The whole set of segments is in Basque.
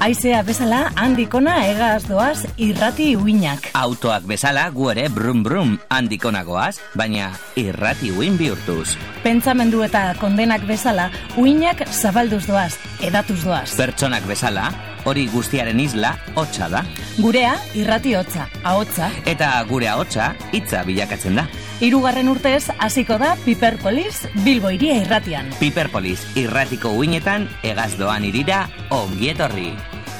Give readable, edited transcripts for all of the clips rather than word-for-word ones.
Aizea bezala handikona egaz doaz irrati uinak. Autoak bezala gu ere brum brum handikona goaz, baina irrati uin bihurtuz. Pentsamendu eta kondenak bezala uinak zabalduz doaz, edatuz doaz. Pertsonak bezala, hori guztiaren isla hotza da. Gurea irrati hotza, ahotsa. Eta gure ahotsa hitza bilakatzen da. 3. urtez hasiko da Piperpolis Bilbo hiria irratian. Piperpolis irratiko uinetan egaz doan irira ongi etorri.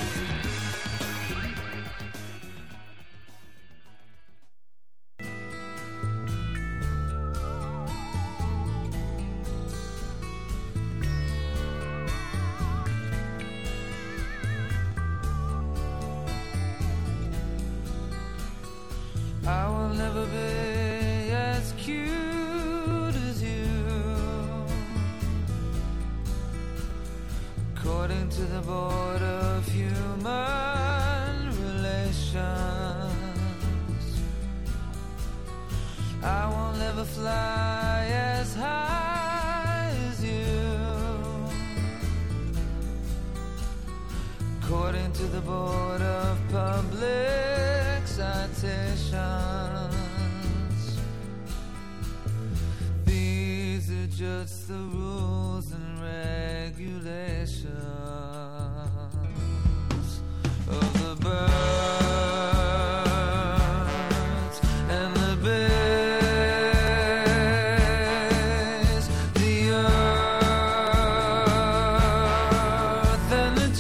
I will never be as cute as you, according to the board of human relations. I will never fly as high as you, according to the board of public citations. These are just the rules and regulations of the birds and the bears, the earth and the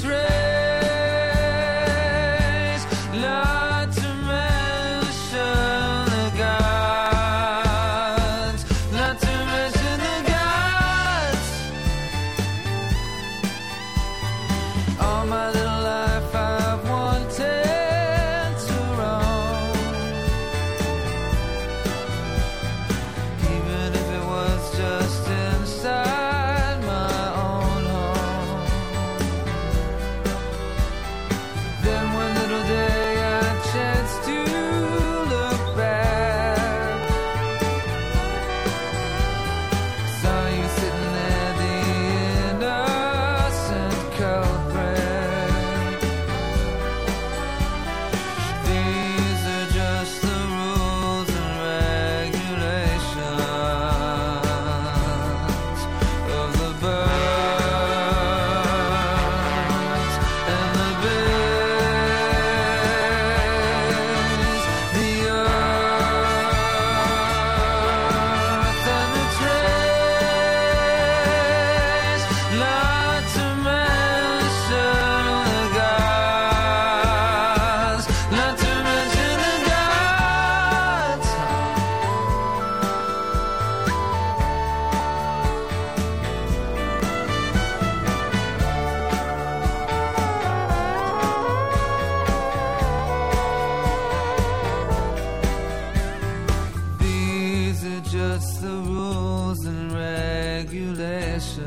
trees, not to mention the gods, not to mention the gods. All my little life I've wanted to roam, even if it was just inside my own home. Then one little day I chanced to look back, saw you sitting there, the innocent culprit. These are just the rules and regulations of the birds and the bears, the earth and the trees, not to mention the gods, not to mention the gods. These are just the rules and regulations.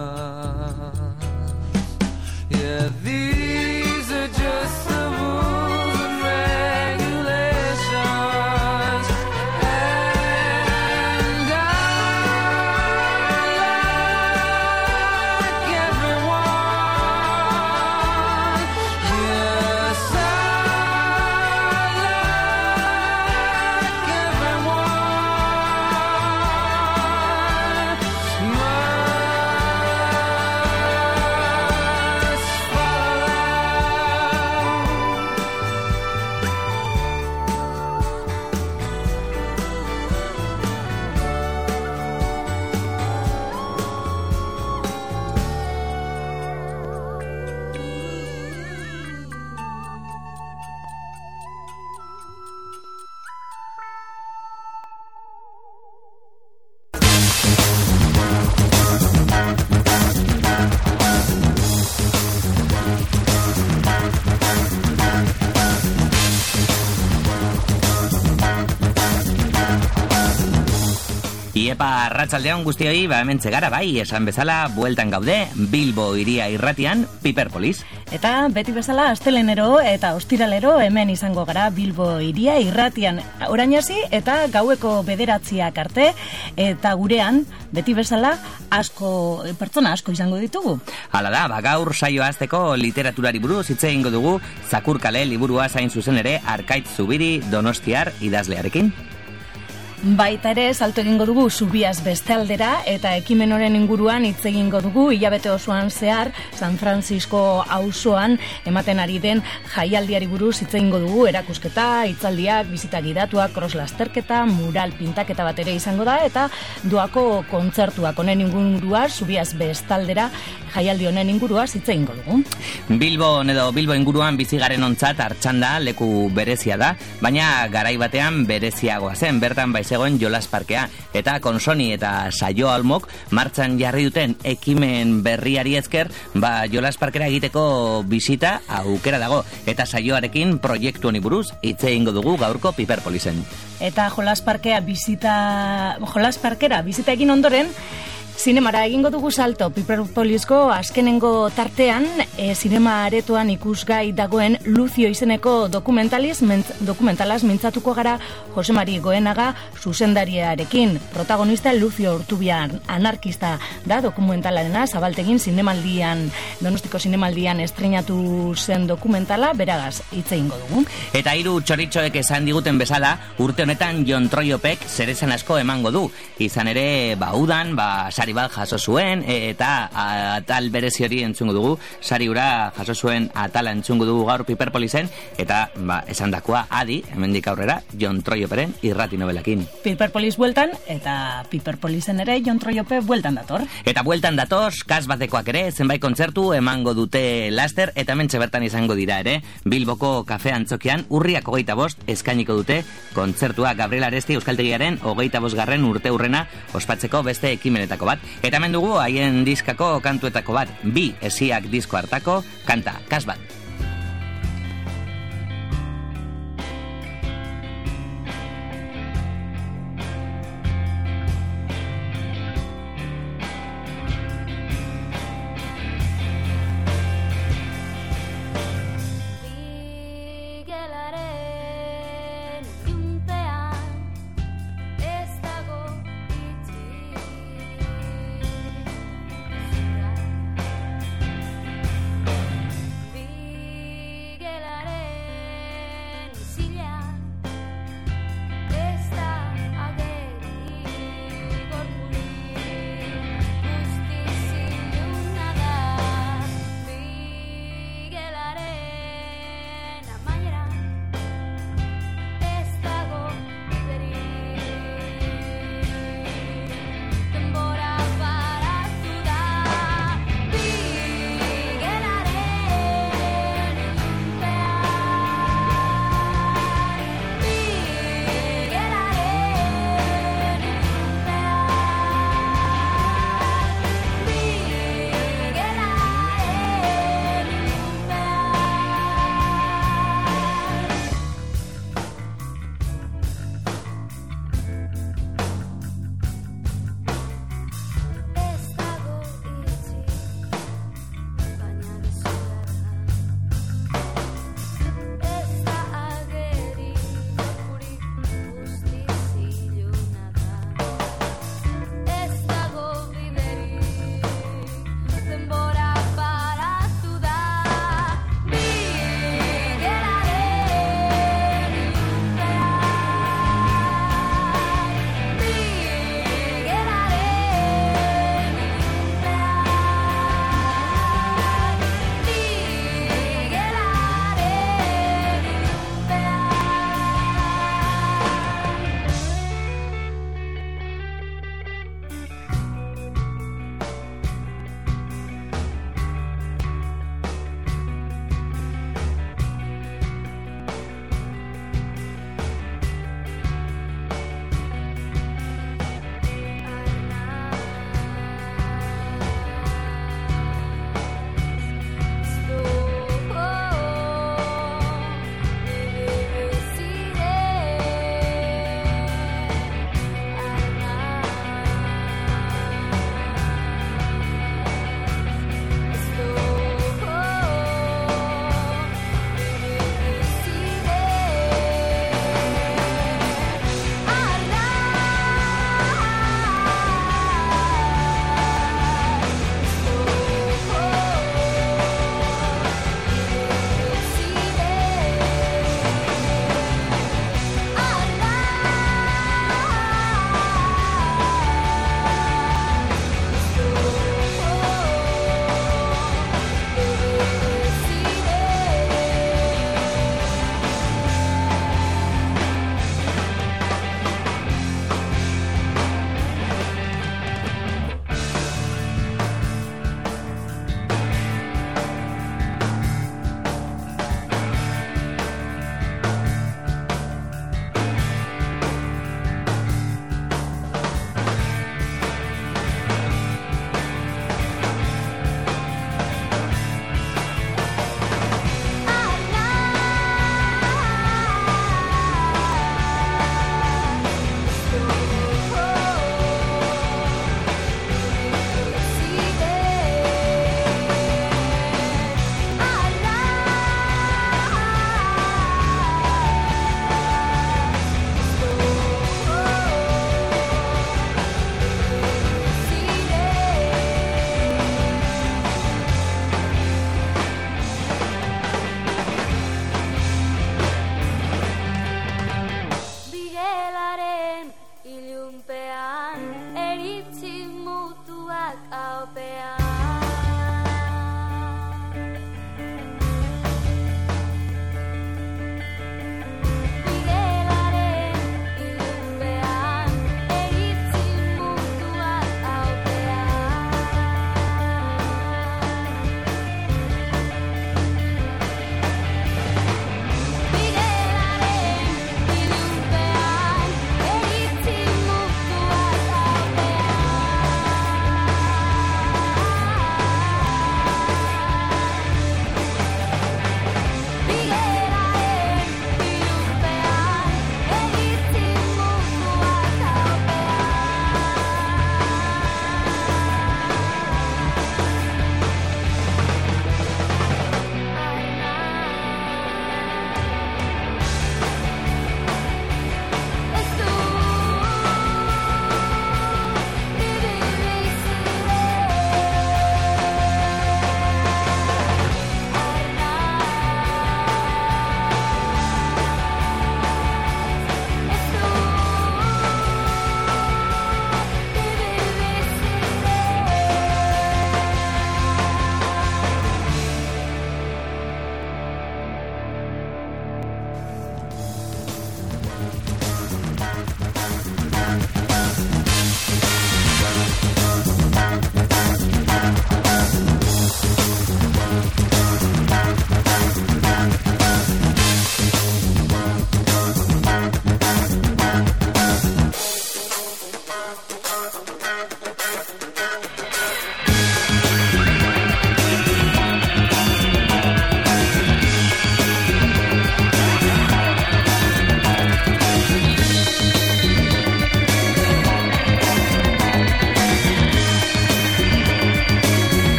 Yeah, these are just the rules and regulations. And I, like everyone, yes, I like everyone, much Iepa, arratsaldeon guztioi, hementxe gara bai, esan bezala, bueltan gaude, Bilbo iria irratian, Piperpolis. Eta beti bezala, astelenero eta ostiralero hemen izango gara Bilbo iria irratian. Orain hasi eta gaueko 9 arte, eta gurean, beti bezala, pertsona asko izango ditugu. Hala da, gaur saioa hasteko literaturari buruz hitz egingo dugu, Zakurkale liburua zain zuzen ere, Arkaitz Zubiri Donostiar idazlearekin. Baita ere, salto egingo dugu Zubiaz beste aldera, eta ekimen honen inguruan hitz egingo dugu hilabete osoan zehar San Francisco auzoan ematen ari den jaialdiari buruz hitz egingo dugu, erakusketa, hitzaldiak, bisita gidatuak, cross lasterketa, mural pintaketa bat ere izango da, eta doako kontzertuak honen inguruaz, Zubiaz beste aldera jaialdi honen inguruaz hitz egingo dugu. Bilbo inguruan bizigaren ontzat Artxanda leku berezia da, baina garai batean bereziagoa zen, bertan zegoen jolas parkea, eta Konsoni eta Saio Almok martxan jarri duten ekimen berriari ezker, jolas parkera egiteko bisita aukera dago, eta saioarekin proiektu honi buruz hitz egingo dugu gaurko Piperpolisen. Eta jolas parkera bisita egin ondoren, zinemara egingo dugu salto. Piperpolisko azkenengo tartean, zinema aretoan ikusgai dagoen Lucio izeneko dokumentalaz mintzatuko gara Jose Mari Goenaga zuzendariarekin. Protagonista Lucio Urtubian, anarkista da dokumentalena, Zabaltegin Donostiko zinemaldian estreinatu zen dokumentala, beragaz hitz egingo dugu. Eta 3 txoritxoek esan diguten bezala, urte honetan Jon Troiopek zeresan asko emango du. Izan ere, udan, sari bat jaso zuen, eta atal berezi hori entzungo dugu, sari ura jaso zuen atala entzungo dugu gaur Piperpolisen, eta esandakoa adi, hemendik aurrera, Jon Troioperen irrati nobelakin. Piperpolis bueltan, eta Piperpolisen ere Jon Troiope bueltan dator. Eta bueltan datoz, kasbatekoak ere, zenbait kontzertu emango dute laster, eta hementxe bertan izango dira ere, Bilboko kafe antzokian, urriak 25 eskainiko dute kontzertua Gabriel Aresti Euskaltegiaren 25. urte urrena ospatzeko beste ekimenetako bat. Eta hemen dugu haien diskako kantuetako bat, 2 esiak disko hartako kanta, kasbat. Be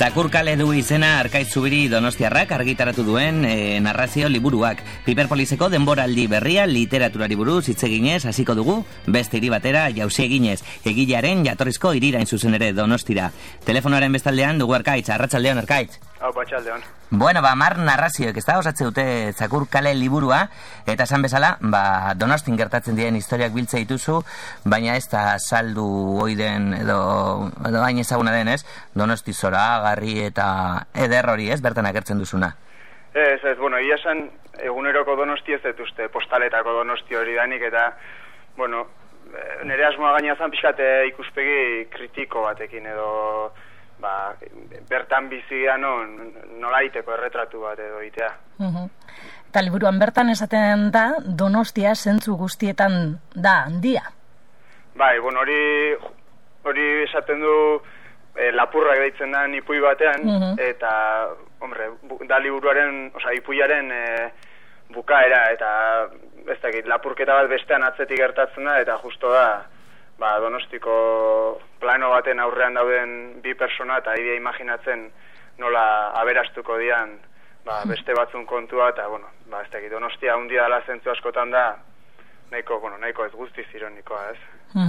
Zakurkale du izena Arkaitz Zubiri donostiarrak argitaratu duen narrazio liburuak. Piperpoliseko denboraldi berria literaturari buruz hitz eginez hasiko dugu, beste hiri batera jauzi eginez, egilearen jatorrizko hirirain zuzen ere Donostira. Telefonoaren bestaldean dugu Arkaitz, arratsaldeon Arkaitz. Arratsaldeon. Bueno, mar narrazioek osatze dute Zakurkale liburua, eta esan bezala, Donostin gertatzen diren historiak biltze dituzu, baina ez da saldu oiden edo hain ezaguna den, ez? Donosti zoragarri eta eder hori, ez? Bertan agertzen duzuna. Ez, bueno, ia esan eguneroko Donosti ez dituzte, postaletako Donosti hori danik, eta, bueno, nire asmoa gaina zan pixkate ikuspegi kritiko batekin edo bertan bizia nolaiteko erretratu bat edo itea. Eta liburuan bertan esaten da, Donostia zentzu guztietan da handia. Bai, bueno, hori esaten du lapurrak deitzen da ipui batean, eta, hombre, da liburuaren, ipuiaren bukaera, eta ez dakit, lapurketa bat bestean atzetik gertatzen da, eta justo da, Donostiko plano baten aurrean dauden bi persona eta idea imaginatzen nola aberastuko dian beste batzun kontua eta, bueno, ez dakit, Donostia handia dela zentzu askotan da nahiko ez guztiz ironikoa, ez?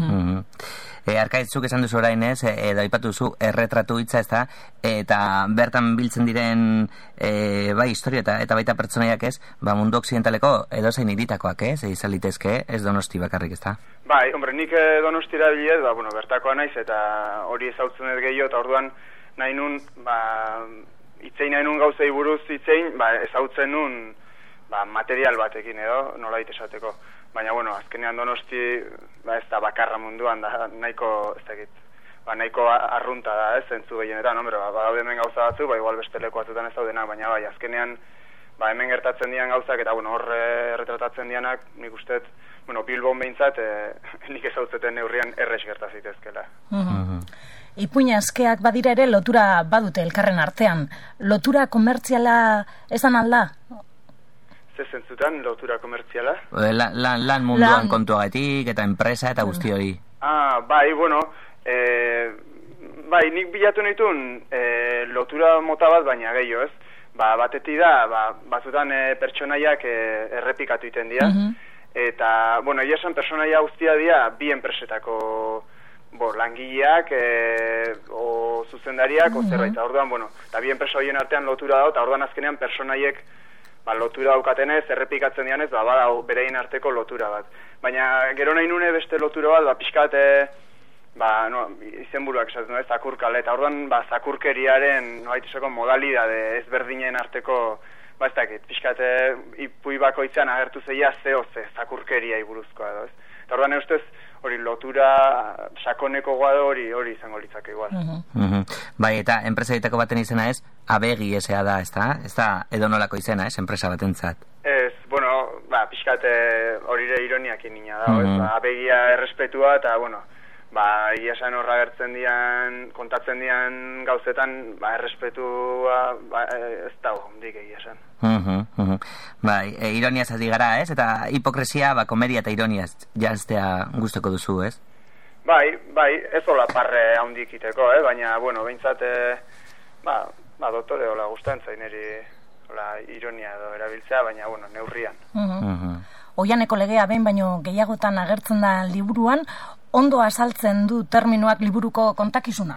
Arkaitzuk esan duzu orain ez, edo aipatu duzu erretratu hitza ez da, eta bertan biltzen diren historia eta baita pertsonaiak ez, mundu occidentaleko edozein hiritakoak ez, izan litezke, ez Donosti bakarrik ez da? Bai, hombre, nik Donostira bilez, bertakoa naiz, eta hori ezautzen ez gehiago, eta orduan nahi nun, itzein nahi nun gauzei buruz itzein, ezautzen nun material batekin edo, nolait esateko. Baina, bueno, azkenean Donosti ez da bakarra munduan, da nahiko, ez dakit, nahiko arrunta da, ez, zentzu gehienetan, hombre, badaude hemen gauza batzu, igual beste leku batzutan ez daudenak, baina azkenean, hemen gertatzen dian gauzak, eta, bueno, hor retratatzen dianak, nik usteet, bueno, Bilbon behintzat, nik ezautzeten neurrian errex gertazitezkela. Ipuina askeak badira ere lotura badute elkarren artean. Lotura komertziala esan alda? Ze zentzutan lotura komertziala? Lan munduan kontuagatik eta enpresa eta guzti hori. Bai, bueno, nik bilatu nituen lotura mota bat, baina gehiago, ez? Batetik da, batzutan pertsonaiak errepikatu iten dira, eta, bueno, esan pertsonaia guztia dira bi enpresetako langileak, o zuzendariak, o zerbait, eta orduan, bueno, eta bi enpresa horien artean lotura da, eta orduan azkenean pertsonaiek lotura daukatenez, errepikatzen dianez, bada berein arteko lotura bat. Baina gero nahi nune beste lotura bat, pixkat, izenburuak esatzen, zakurkale, eta orduan, zakurkeriaren, modalidade ezberdinen arteko, ez dakit, pixkat, ipui bakoitzean agertu zeia ze zakurkeriai buruzkoa edo, ez? Eta orduan ustez, hori lotura sakoneko guado hori izango litzake igual. Bai, eta enpresa ditako baten izena ez, abegi esea da, ez da edonolako izena, ez, enpresa batentzat. Ez, bueno, pixkat horire ironiakin nina da, abegia errespetua, eta, bueno, iasan horra gertzen dian, kontatzen dian gauzetan, errespetua, ez dago, dik egiasan. Bai, ironiaz ari gara, ez? Eta hipokresia, komedia eta ironiaz janztea gustoko duzu, ez? Bai, ez hola parre haundik iteko, baina, bueno, behintzat, doktore hola guztan zaineri ironia edo erabiltzea, baina, bueno, neurrian. Oianeko legea behin baino gehiagotan agertzen da liburuan, ondo azaltzen du terminoak liburuko kontakizuna?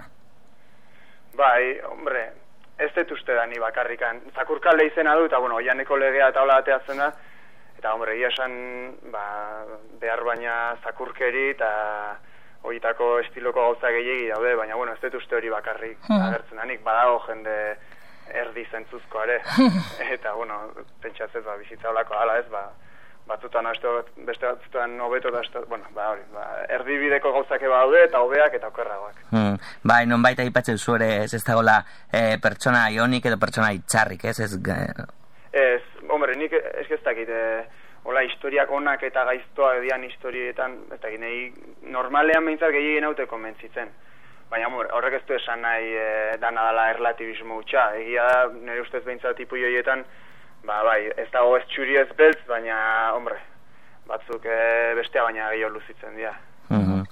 Bai, hombre, ez dut uste da ni bakarrikan. Zakurkale izena du, eta, bueno, Oianeko legea eta hola bateatzen da, eta, hombre, ia esan, behar baina zakurkeri eta horietako estiloko gauza gehiagi daude, baina, bueno, ez dut uste hori bakarrik agertzen da, nik badago jende erdi zentzuzkoare, eta, bueno, pentsatzez, bizitza holako ala ez, batzutan beste batzutan hobeto da, bueno, hori, erdibideko gauzake daude eta hobeak eta okerragoak. Bai, non baita aipatzen zu ere ez dagoela pertsona ionik edo pertsona itxarrik, ez? Ez, hombre, nik ez dakit, hola, historiak onak eta gaiztoa dian historietan, ez dakit, nahi normalean behintzat gehiagin haute konbentzitzen. Baina, horrek ez du esan nahi dana dela erlatibismo hutsa. Egia da, nire ustez behintzat tipu joietan, bai, ez dago ez txuri ez beltz, baina, hombre, batzuk bestea baina gehiago luzitzen dira.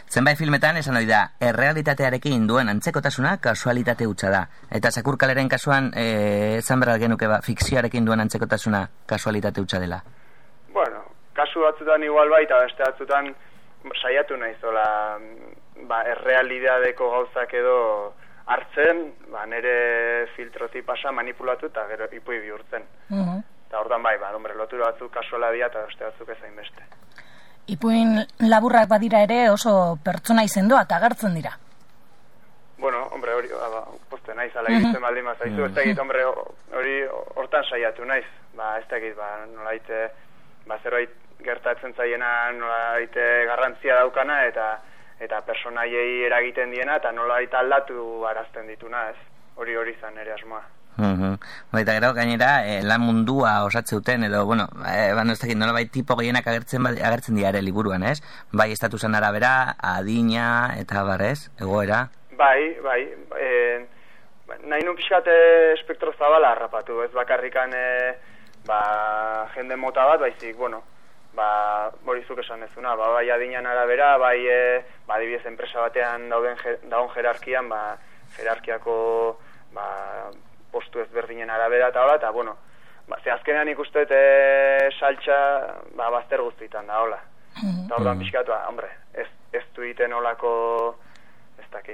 Zenbait filmetan esan ohi da, errealitatearekin duen antzekotasuna kasualitate hutsa da. Eta Zakurkaleren kasuan, esan berra genuke fikzioarekin duen antzekotasuna kasualitate hutsa dela. Bueno, kasu batzutan igual bai, eta beste batzutan saiatu naizola errealidadeko gauzak edo hartzen, nire filtrotik pasa manipulatu eta gero ipui bihurtzen. Eta ordan bai, lotura batzuk kasuala dira eta beste batzuk ezain beste. Ipuin laburrak badira ere oso pertsona izendoa eta agertzen dira. Bueno, hori, poste naiz, ala egiten baldin mazaizu, ez dakit, hori hortan saiatu naiz. Ez dakit, nolait, zerbait gertatzen zaiena nolait garrantzia daukana eta personaiei eragiten diena eta nolait aldatu arazten dituna, ez? Hori izan ere asmoa. Eta gero, gainera, lan mundua osatzeuten, edo, ez dakit, nolabait tipo gehienak agertzen dira ere liburuan, ez? Bai, estatusan arabera, adina, eta barrez, egoera. Bai, nahi nun pixkat espektro zabala harrapatu, ez bakarrikan jende mota bat, baizik, borizuk esan ezuna, bai adinan arabera, bai adibidez enpresa batean dagoen jerarkian, jerarkiako postu ezberdinen arabera eta hola, eta ze azkenean ikusteet saltxa bazter guztietan da, hola. Eta orduan pixkatu, ez du iten olako, ez dakit,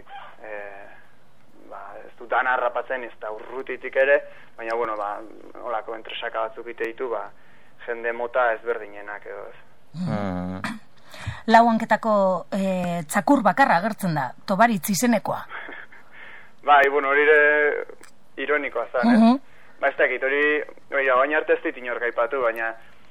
ez du dana harrapatzen, ez da urrutitik ere, baina, olako entresaka batzuk ite ditu, jende mota ezberdinenak edo ez. Lau hanketako txakur bakarra agertzen da, Tobaritz izenekoa. Bai, hori ere ironikoa zan, ez? Ez dakit, hori baina arte ez dit inork aipatu, baina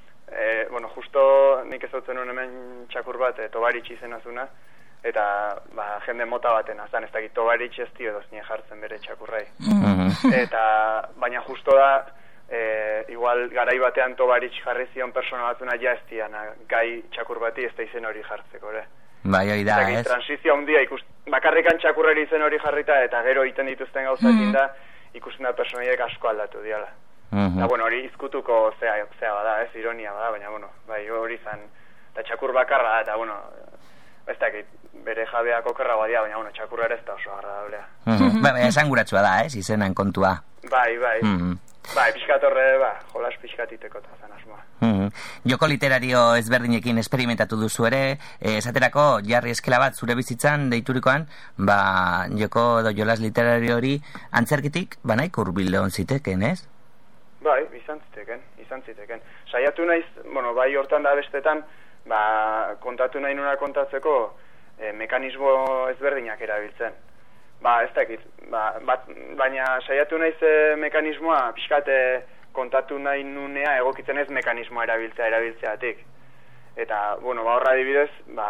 justo nik ezautzen nuen hemen txakur bat, Tobaritz izenazuna, eta jende mota baten azan, ez dakit, Tobaritz ez dio doz nien jartzen bere txakurrai. Eta, baina justo da, igual garai batean Tobaritz jarri zion persona batzuna ja ez diana gai txakur bati ez da izen hori jartzeko, ere? Bai, hori da, ez? Transizio handia bakarrikan txakurreri izen hori jarrita eta gero egiten dituzten gauzakin da ikusten da personaiek asko aldatu diala. Eta, hori izkutuko zea bada, ez? Ironia bada, baina, hori izan, eta txakur bakarra da, eta, ez dakit, bere jabeak okerra badia, baina, txakurra ere ez da oso agradablea. Esan guratsua da, ez? Izenan kontua. Bai. Pixkatorre, jolas pixkatiteko eta zan asmoa. Joko literario ezberdinekin esperimentatu duzu ere, esaterako jarri eskela bat zure bizitzan deiturikoan, joko edo jolas literario hori antzerkitik, nahiko hurbil egon ziteken, ez? Bai, izan ziteken. Saiatu naiz, bai hortan da bestetan, kontatu nahi nuna kontatzeko mekanismo ezberdinak erabiltzen. Ez dakit, baina saiatu naiz mekanismoa, pixkate kontatu nahi nunea egokitzen ez mekanismoa erabiltzeatik. Eta, horra adibidez,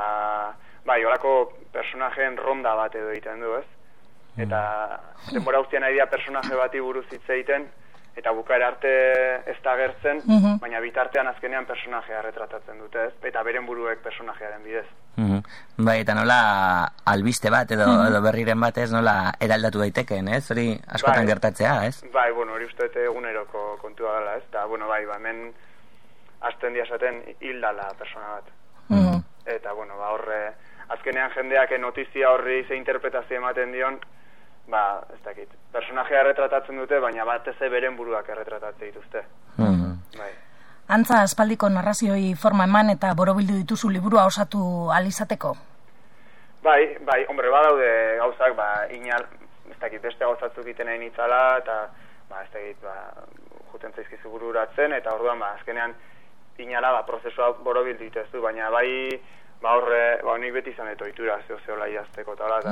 horako personajeen ronda bat edo egiten du, ez? Eta, denbora guztian nahi dira personaje bati buruz hitz egiten, eta bukaera arte ez da agertzen, baina bitartean azkenean personajea retratatzen dute, ez? Eta beren buruek personajearen bidez. Bai, eta nola albiste bat edo berriren bat ez nola eraldatu daiteken, ez? Hori askotan gertatzea, ez? Bai, hori uste eguneroko kontua gala, ez? Eta, hemen hasten diazaten hildala persona bat. Eta, horre, azkenean jendeak notizia horri ze interpretazio ematen dion, ez dakit, personajea erretratatzen dute, baina batez beren buruak erretratatzen dituzte. Bai. Antza aspaldiko narrazioi forma eman eta borobildu dituzu liburua osatu alizateko? Bai, badaude gauzak, inal, ez dakit, beste gauzatzuk iten egin itzala, eta, ez dakit, juten zaizkizu bururatzen, eta orduan, azkenean, inala, prozesua borobildu dituzu, baina horre, nik beti izan dut ohitura zeola idazteko,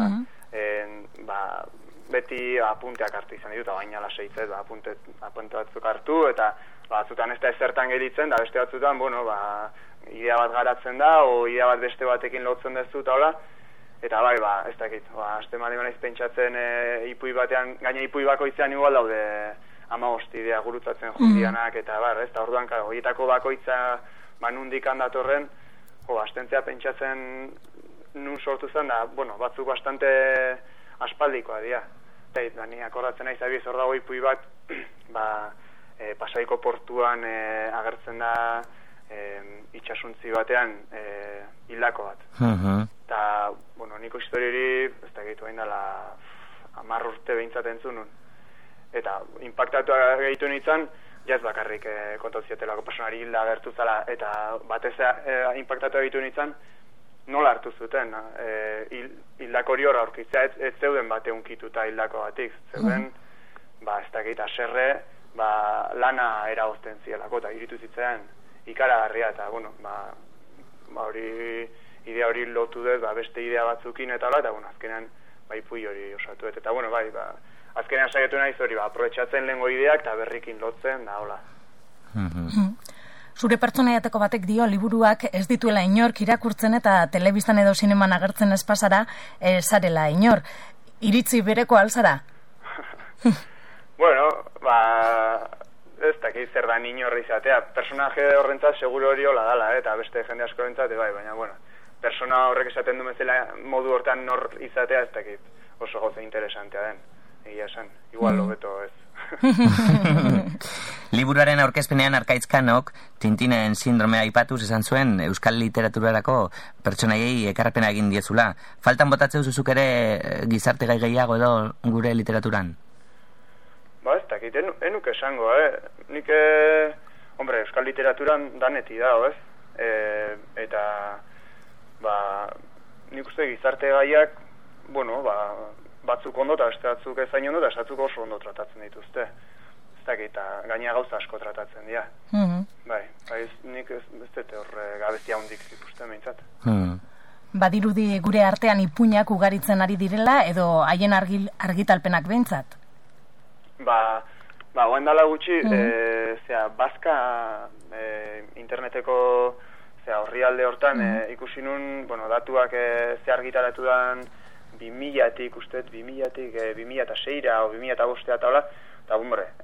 eta beti apunteak hartu izan ditut, baina laseitzez, apunte batzuk hartu, eta batzutan ez da ezertan gelitzen, da beste batzutan, idea bat garatzen da, o idea bat beste batekin lotzen dezu, eta ez dakit, azte malimanaiz pentsatzen ipui batean, gaina ipui bakoitzean igual daude 15 idea gurutzatzen jundianak, eta ez da orduan, horietako bakoitza nundik handatorren, astentzea pentsatzen nun sortu zen, da, batzuk bastante aspaldikoa dira. Eta ni akordatzen naiz abiez hor dago ipui bat, Pasaiko portuan agertzen da itxasuntzi batean hildako bat. Eta, bueno, niko historiari, ez da gehitu hain dela 10 urte behintzat entzun nun. Eta impactatu gehitu nintzen, jaz bakarrik kontoziatelako personari hilda gertu zala, eta batez impactatu gehitu nintzen, nola hartu zuten. Hildako hori horra aurkitzea, ez zeuden bate unkituta hildako batik. Zeuden, ez da gehieta serre, lana eragozten zielako, eta iritu zitzen ikaragarria, eta, bueno, hori idea hori lotu dut, beste idea batzukin eta hola, eta, bueno, azkenean, ipui hori osatu dut, eta, bueno, azkenean saietu naiz hori, aprobetxatzen lehengo ideak, eta berrikin lotzen, da, hola. Zure pertsonaiateko batek dio, liburuak ez dituela inork irakurtzen eta telebistan edo zineman agertzen ez pasara, zarela inor. Iritzi bereko alzara? Bueno, ez dakit zer da inorri izatea. Personaje horrentzat seguro hori hola dala, eta beste jende asko horrentzat, baina, bueno, persona horrek esaten du bezala modu hortan nor izatea, ez dakit oso goze interesantea den. Egia esan, igual hobeto ez. Liburuaren aurkezpenean Arkaitzkanok Tintinen sindromea aipatuz esan zuen euskal literaturarako pertsonaiei ekarpena egin diezula. Faltan botatzeu zuzuk ere gizarte gai gehiago edo gure literaturan? Ez dakit, enuk esango, Nik, euskal literaturan daneti dago, ez? Eta, nik uste gizarte gaiak, bueno, batzuk ondo eta beste batzuk ezain ondo eta batzuk oso ondo tratatzen dituzte. Ez dakit, gaina gauza asko tratatzen dira. Nik ez dute hor gabezia hondik ikusten behintzat. Badirudi gure artean ipuinak ugaritzen ari direla edo haien argitalpenak behintzat? Oen dala gutxi, bazka interneteko horrialde hortan ikusi nun, datuak argitaratu dan 2000-tik, ustez, 2000-tik, 2006-ra o 2005-ra eta hola, eta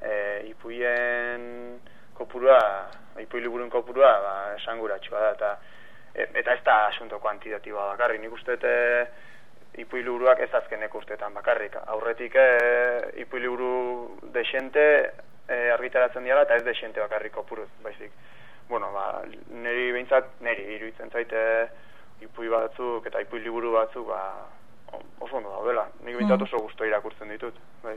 ipuien kopurua, ipui liburuen kopurua, esanguratsua da, eta ez da asunto kuantitatiboa bakarrik, nik uste ipui liburuak ez azkeneko urteetan bakarrik. Aurretik ipui liburu desente argitaratzen dira eta ez desente bakarrik kopuruz, baizik. Bueno, niri iruditzen zaite ipui batzuk eta ipui liburu batzuk oso ondo daudela. Nik behintzat oso gusto irakurtzen ditut, bai.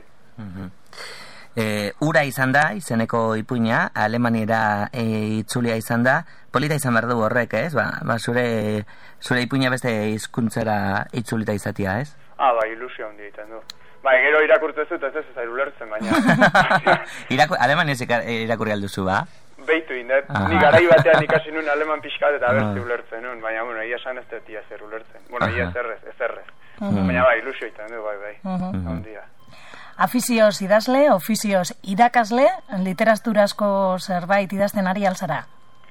Ura izan da, izeneko ipuina, Alemaniera itzulia izan da, polita izan behar du horrek, ez? Zure ipuina beste hizkuntzara itzulita izatea, ez? Ilusio handi egiten du. Gero irakurtzen zut, ez ulertzen, baina. Alemaniez irakurri alduzu, ba? Beitu indet, ni garai batean ikasi nun aleman pixkat eta bertzi ulertzen nun, baina, ia esan ez dut ia zer ulertzen. Ia ez errez. Baina ilusio egiten du, bai, handia. Afizioz idazle, ofizioz irakasle, literaturazko zerbait idazten ari alzara?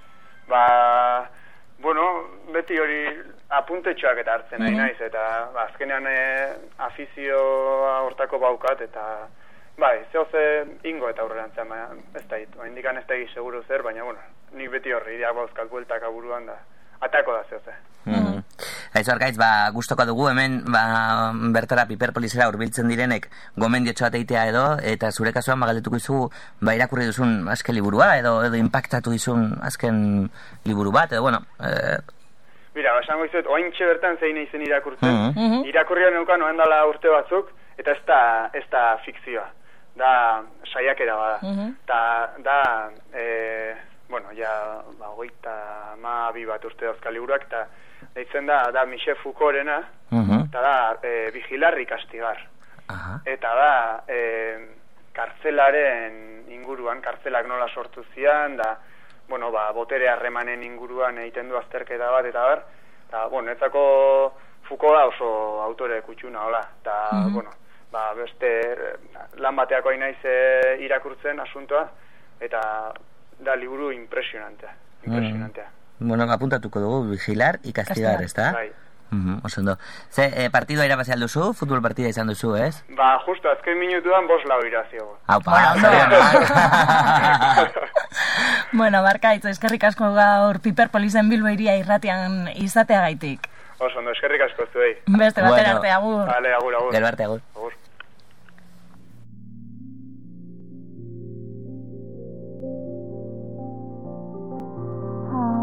Beti hori apuntetxoak eta hartzen nahi naiz, eta azkenean afizioa hortako baukat, eta zehoze ingo eta aurrerantzean, ez da hit, indikan ez da hit seguru zer, baina, nik beti horri ideak bauzkat bueltak aburuan da, atako da zehoze. Aizu Arkaitz, gustoko dugu hemen bertara Piperpolisera hurbiltzen direnek gomendiotxo bat eitea edo, eta zure kasuan galdetuko izu irakurri duzun azken liburua edo impactatu dizun azken liburu bat, edo Mira, esango izuet, oaintxe bertan zein izen irakurtzen. Irakurria neukan oen dala urte batzuk, eta ez da fikzioa. Da saiakera bada. Hogeita bi bat urte dauzka liburuak, eta deitzen da Michel Foucault'rena, eta da Vigilar y Castigar. Eta da kartzelaren inguruan, kartzelak nola sortu zian, da botere harremanen inguruan egiten du azterketa bat, eta netzako Foucault da oso autore kutxuna, hola, eta beste lan bateako hain naiz irakurtzen asuntoa, eta da liburu impresionantea. Apuntatuko dugu, Vigilar y Castigar, ez da? Bai. Osondo. Partidua irabazi alduzu, futbol partida izan duzu, ez? Justo, azken minutuan 5-4 irazio. Barkaitz, eskerrik asko gaur Piperpolisen Bilbo iria irratian izateagaitik. Osondo, eskerrik asko zuei. Beste batera arte, agur. Vale, agur. Gero arte, agur. How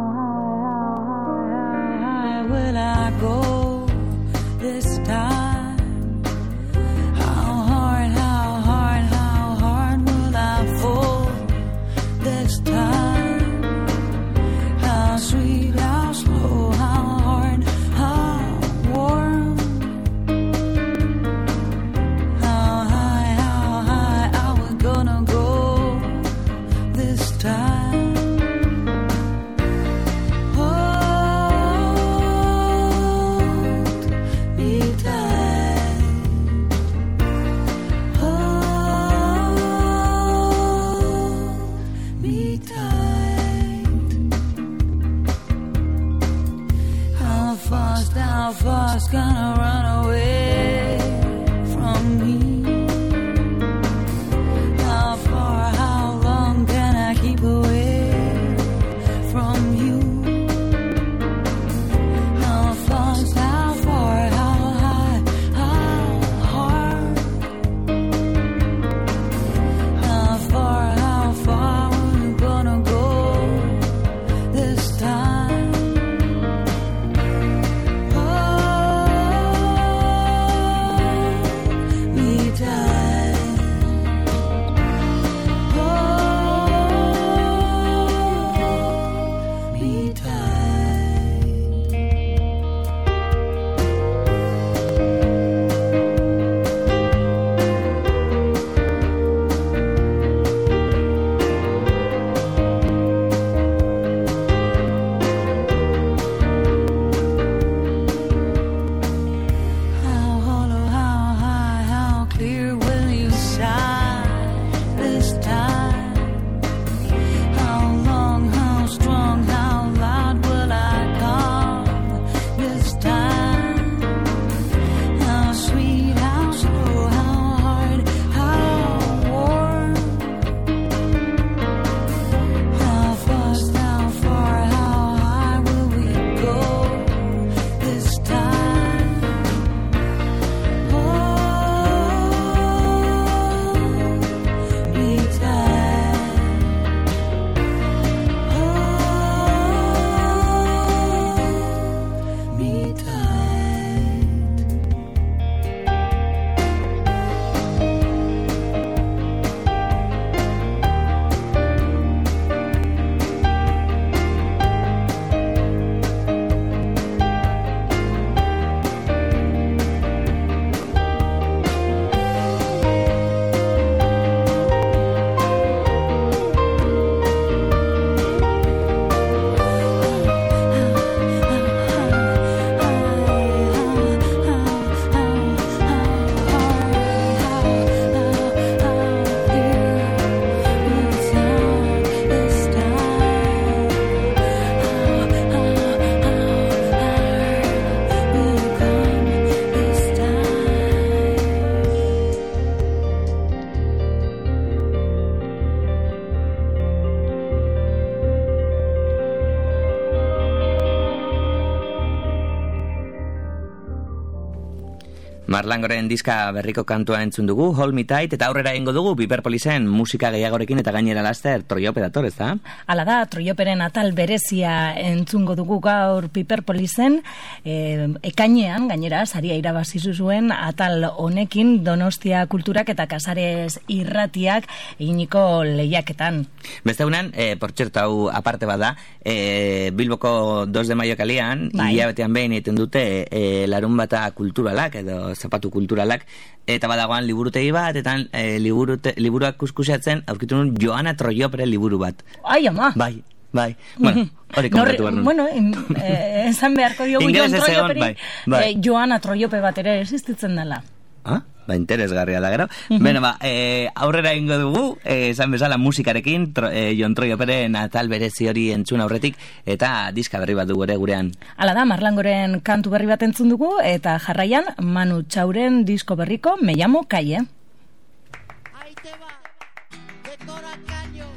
Marlangoren diska berriko kantua entzun dugu, Hold Me Tight, eta aurrera egingo dugu Piperpolisen musika gehiagorekin eta gainera laster Troiope dator, ez da? Hala da, Troioperen atal berezia entzungo dugu gaur Piperpolisen, ekainean, gainera, saria irabazi zuen atal honekin Donostia Kulturak eta Casares Irratiak eginiko lehiaketan. Beste unan, por txerto, hau aparte bada, Bilboko 2 de Maio kalian, hilabetean behin egiten dute larun bata kulturalak edo zapatu kulturalak, eta badagoan liburutegi bat, eta liburuak kuskusatzen aurkitu nun Joana Troiopere liburu bat. Ai, ama! Bai. Bueno, hori komentatu behar nun. Bueno, esan beharko diogu Joana Troiope bat ere existitzen dela. Ba, interesgarria da, gero. Beno, aurrera ingo dugu, esan bezala musikarekin, Jon Troioperen atal berezi hori entzun aurretik, eta diska berri bat dugu ere gurean. Hala da, Marlangoren kantu berri bat entzun dugu, eta jarraian Manu Txauren disko berriko Me llamo Calle. Ahí te va, de Toracaño.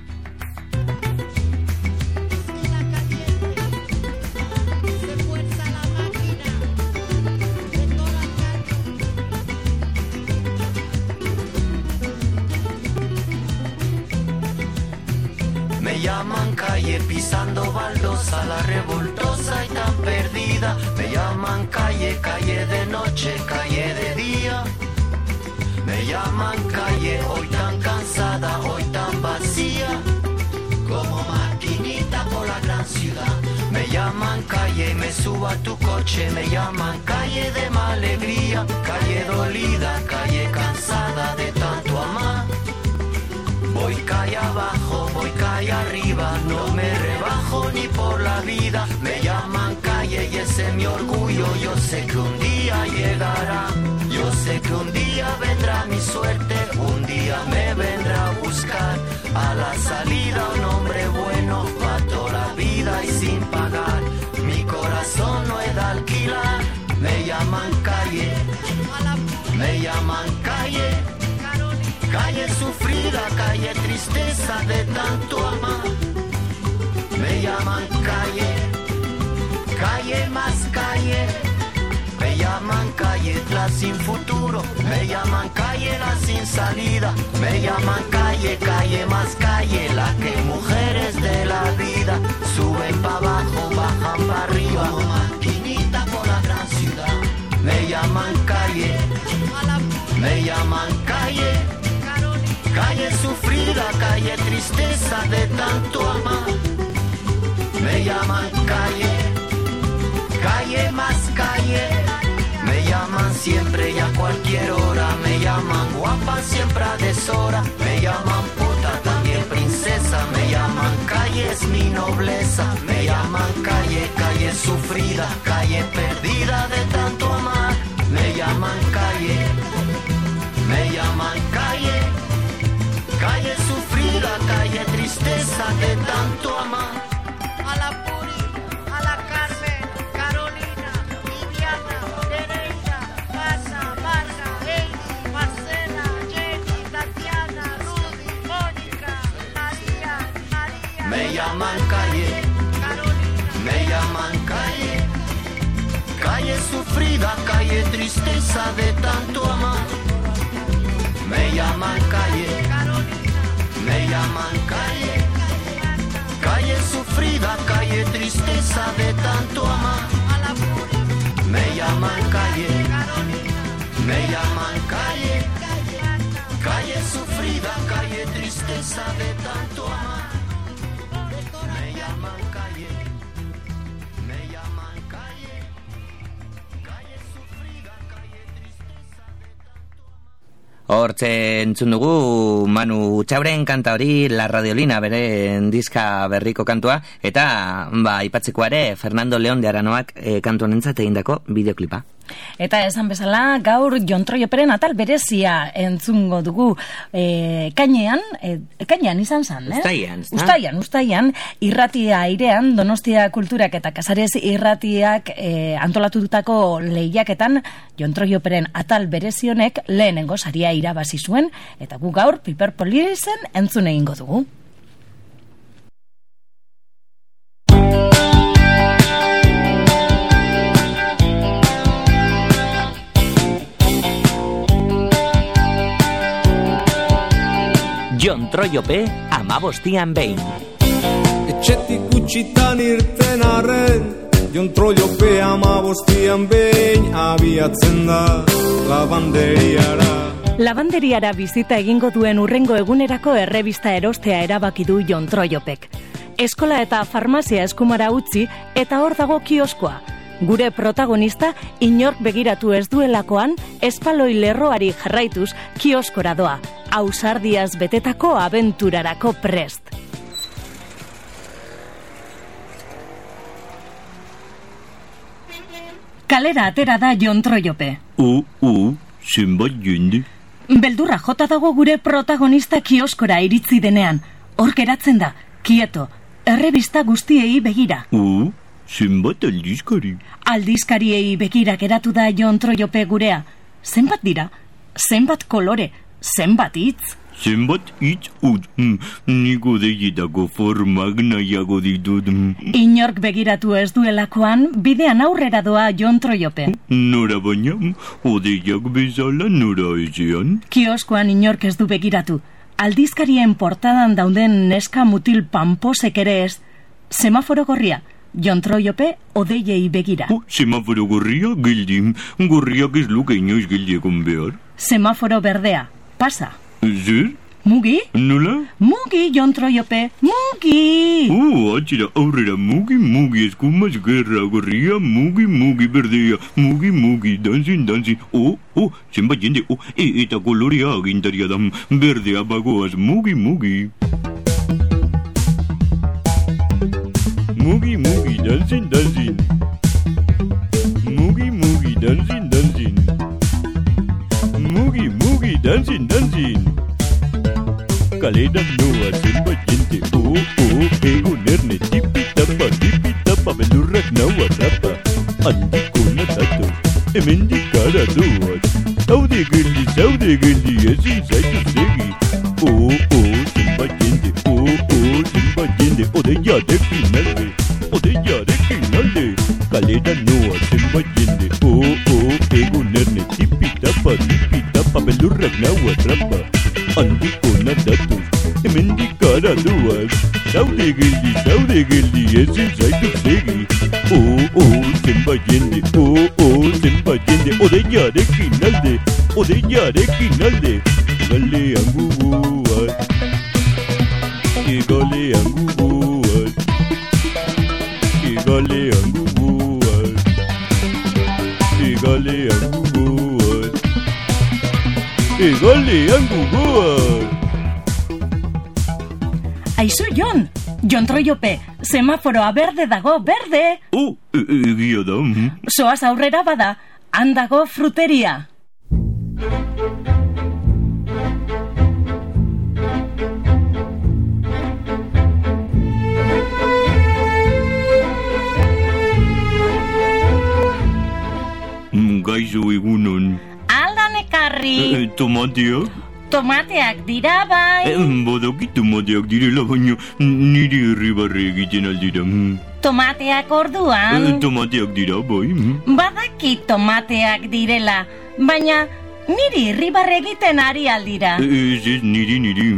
Me llaman calle pisando baldosa, la revoltosa y tan perdida. Me llaman calle, calle de noche, calle de día. Me llaman calle, hoy tan cansada, hoy tan vacía, como maquinita por la gran ciudad. Me llaman calle y me subo a tu coche. Me llaman calle de mala alegría, calle dolida, calle cansada de tanto amar. Voy calle abajo, voy calle arriba, no me rebajo ni por la vida. Me llaman calle y ese es mi orgullo, yo sé que un día llegará. Yo sé que un día vendrá mi suerte, un día me vendrá a buscar. A la salida un hombre bueno, pa' toda la vida y sin pagar. Mi corazón no es de alquilar. Me llaman calle, me llaman calle. Calle sufrida, calle tristeza de tanto amar. Me llaman calle, calle más calle. Me llaman calle la sin futuro. Me llaman calle la sin salida. Me llaman calle, calle más calle. La que mujeres de la vida suben pa' abajo, bajan pa' arriba, como maquinita por la gran ciudad. Me llaman calle, me llaman calle. Calle sufrida, calle tristeza de tanto amar. Me llaman calle, calle más calle. Me llaman siempre y a cualquier hora. Me llaman guapa siempre a deshora. Me llaman puta, también princesa. Me llaman calle, es mi nobleza. Me llaman calle, calle sufrida, calle perdida de tanto amar. Me llaman calle, me llaman calle. Calle sufrida, calle tristeza de tanto amar. A la Puri, a la Carmen, Carolina, Viviana, Teresa, Pasa, Marga, Heidi, Marcela, Jenny, Tatiana, Rudy, Mónica, María. Me llaman calle, Carolina, me llaman calle. Calle sufrida, calle tristeza de tanto amar. Me llaman calle, me llaman calle. Calle sufrida, calle tristeza de tanto amar. Me llaman calle, me llaman calle. Calle sufrida, calle tristeza de tanto amar. Me llaman calle, me llaman calle. Calle sufrida, calle tristeza de tanto amar. Hortxe entzun dugu Manu Txauren kanta hori, La Radiolina bere diska berriko kantua, eta aipatzeko ere Fernando León de Aranoak kantuan entzat egindako bideoklipa. Eta esan bezala, gaur Jon Troioperen atal berezia entzungo dugu ekainean izan zen, Uztaian, irratia airean, Donostia Kulturak eta Casares Irratiak antolatutako lehiaketan Jon Troioperen atal berezionek lehenengo saria irabazi zuen, eta gu gaur Piperpolisen entzun egingo dugu. Jon Troiope 15 behin. Etxetik utxitan irten arren, Jon Troiope 15 behin abiatzen da labanderiara. Labanderiara bizita egingo duen urrengo egunerako errebista erostea erabaki du Jon Troiopek. Eskola eta farmazia eskumara utzi eta hor dago kioskoa. Gure protagonista inork begiratu ez duelakoan espaloi lerroari jarraituz kioskora doa, ausardiaz betetako abenturarako prest. Kalera atera da Jon Troiope. Zenbat jende? Beldurra jota dago gure protagonista kioskora iritzi denean. Hor geratzen da, kieto, errebista guztiei begira. Zenbat aldizkari? Aldizkariei begira geratu da Jon Troiope gurea. Zenbat dira? Zenbat kolore? Zenbat hitz? Zenbat hitz ut? Nik odeietako formak nahiago ditut. Inork begiratu ez duelakoan, bidean aurrera doa Jon Troiope. Nora baina, odeiak bezala nora ezean? Kioskoan inork ez du begiratu. Aldizkarien portadan dauden neska mutil panposek ere ez. Semaforo gorria, Jon Troiope odeiei begira. Semaforo gorria, geldi. Gorriak ez luke inoiz geldiekon behar. Semaforo berdea, pasa. Zer? Mugi? Nola? Mugi, Jon Troiope, mugi! Atxera, aurrera, mugi, eskumaz, gerra, gorria, mugi, berdea, mugi, danzin, zenbat jende, eta kolorea agintaria da, berdea bagoaz, mugi. Mugi, danzin. Mugi, danzin. Mugi, danzin. Kaleran noa zenbat jente, egon erne, tipi-tapa, beldurrak naua trapa, handiko natatu, emendikara doaz, zaude geldi, ezin zaitu segi, zenbat jende, odeiarekin alde, kaleran noa zenbat jende, egon erne, tipi-tapa, beldurrak naua trapa, handiko natatu, emendikara doaz, zaude geldi, ezin zaitu segi, zenbat jende, odeiarekin alde, galean guguaz, Aizu, Jon Troiope, semaforoa berde dago, berde! Egia da. Soaz aurrera bada, handago fruteria. Gaizo egunon. Aldan ekarri. Tomateak? Tomateak dira bai. Badaki tomateak direla, baina niri irribarre egiten aldira. Tomateak orduan? Tomateak dira bai. Badaki tomateak direla, baina niri irribarre egiten ari aldira. Ez, niri.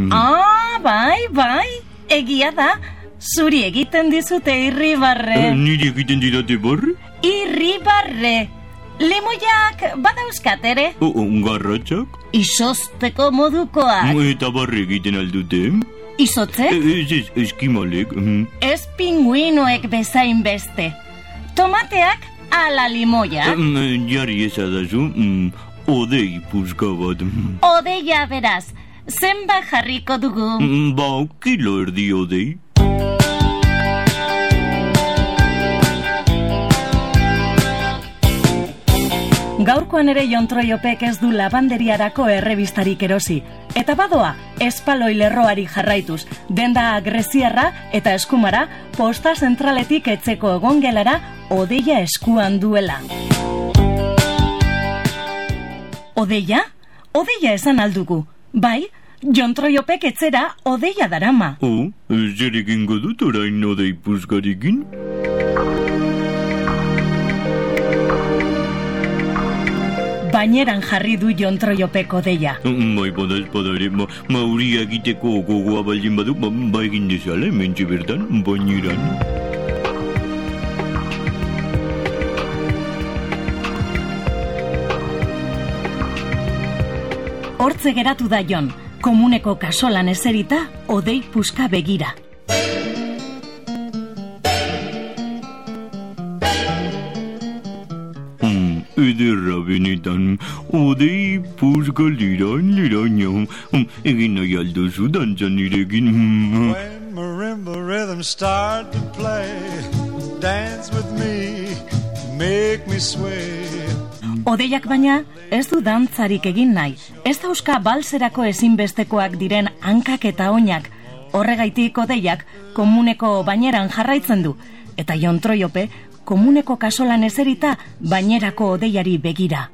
Bai, egia da, zuri egiten dizute irribarre. Niri egiten didate barre? Irribarre. Limoiak badauzkat ere? Garratxak? Izozteko modukoak. Eta barre egiten aldute? Izotzek? Ez, eskimalek. Ez pinguinoek bezain beste. Tomateak ala limoia. Jarri ezadazu, odei puzka bat. Odeia beraz, zenba jarriko dugu? Kilo erdi odei. Gaurkoan ere Jon Troiopek ez du labanderiarako errebistarik erosi. Eta badoa, espaloi lerroari jarraituz, denda greziarra eta eskumara, posta zentraletik etzeko egongelara odeia eskuan duela. Odeia? Odeia esan aldugu. Bai, Jon Troiopek etzera odeia darama. Zer egingo dut orain odei puzkarikin? baineran jarri du Jon Troiopeko deia. Bai, badare, mauria egiteko gogoa baldin badu, ba egin dezala, hementxe bertan, baineran. Hortze geratu da Jon, komuneko kasolan eserita, hodei puska begira. Ederra benetan, hodei puska liraina, egin nahi alduzu dantzan nirekin. When marimba rhythms start to play, dance with me, make me sway. Hodeiak baina ez du dantzarik egin nahi. Ez dauzka balzerako ezinbestekoak diren hankak eta oinak. Horregaitik hodeiak komuneko baineran jarraitzen du. Eta Jon Troiope komuneko kasolan eserita bainerako hodeiari begira.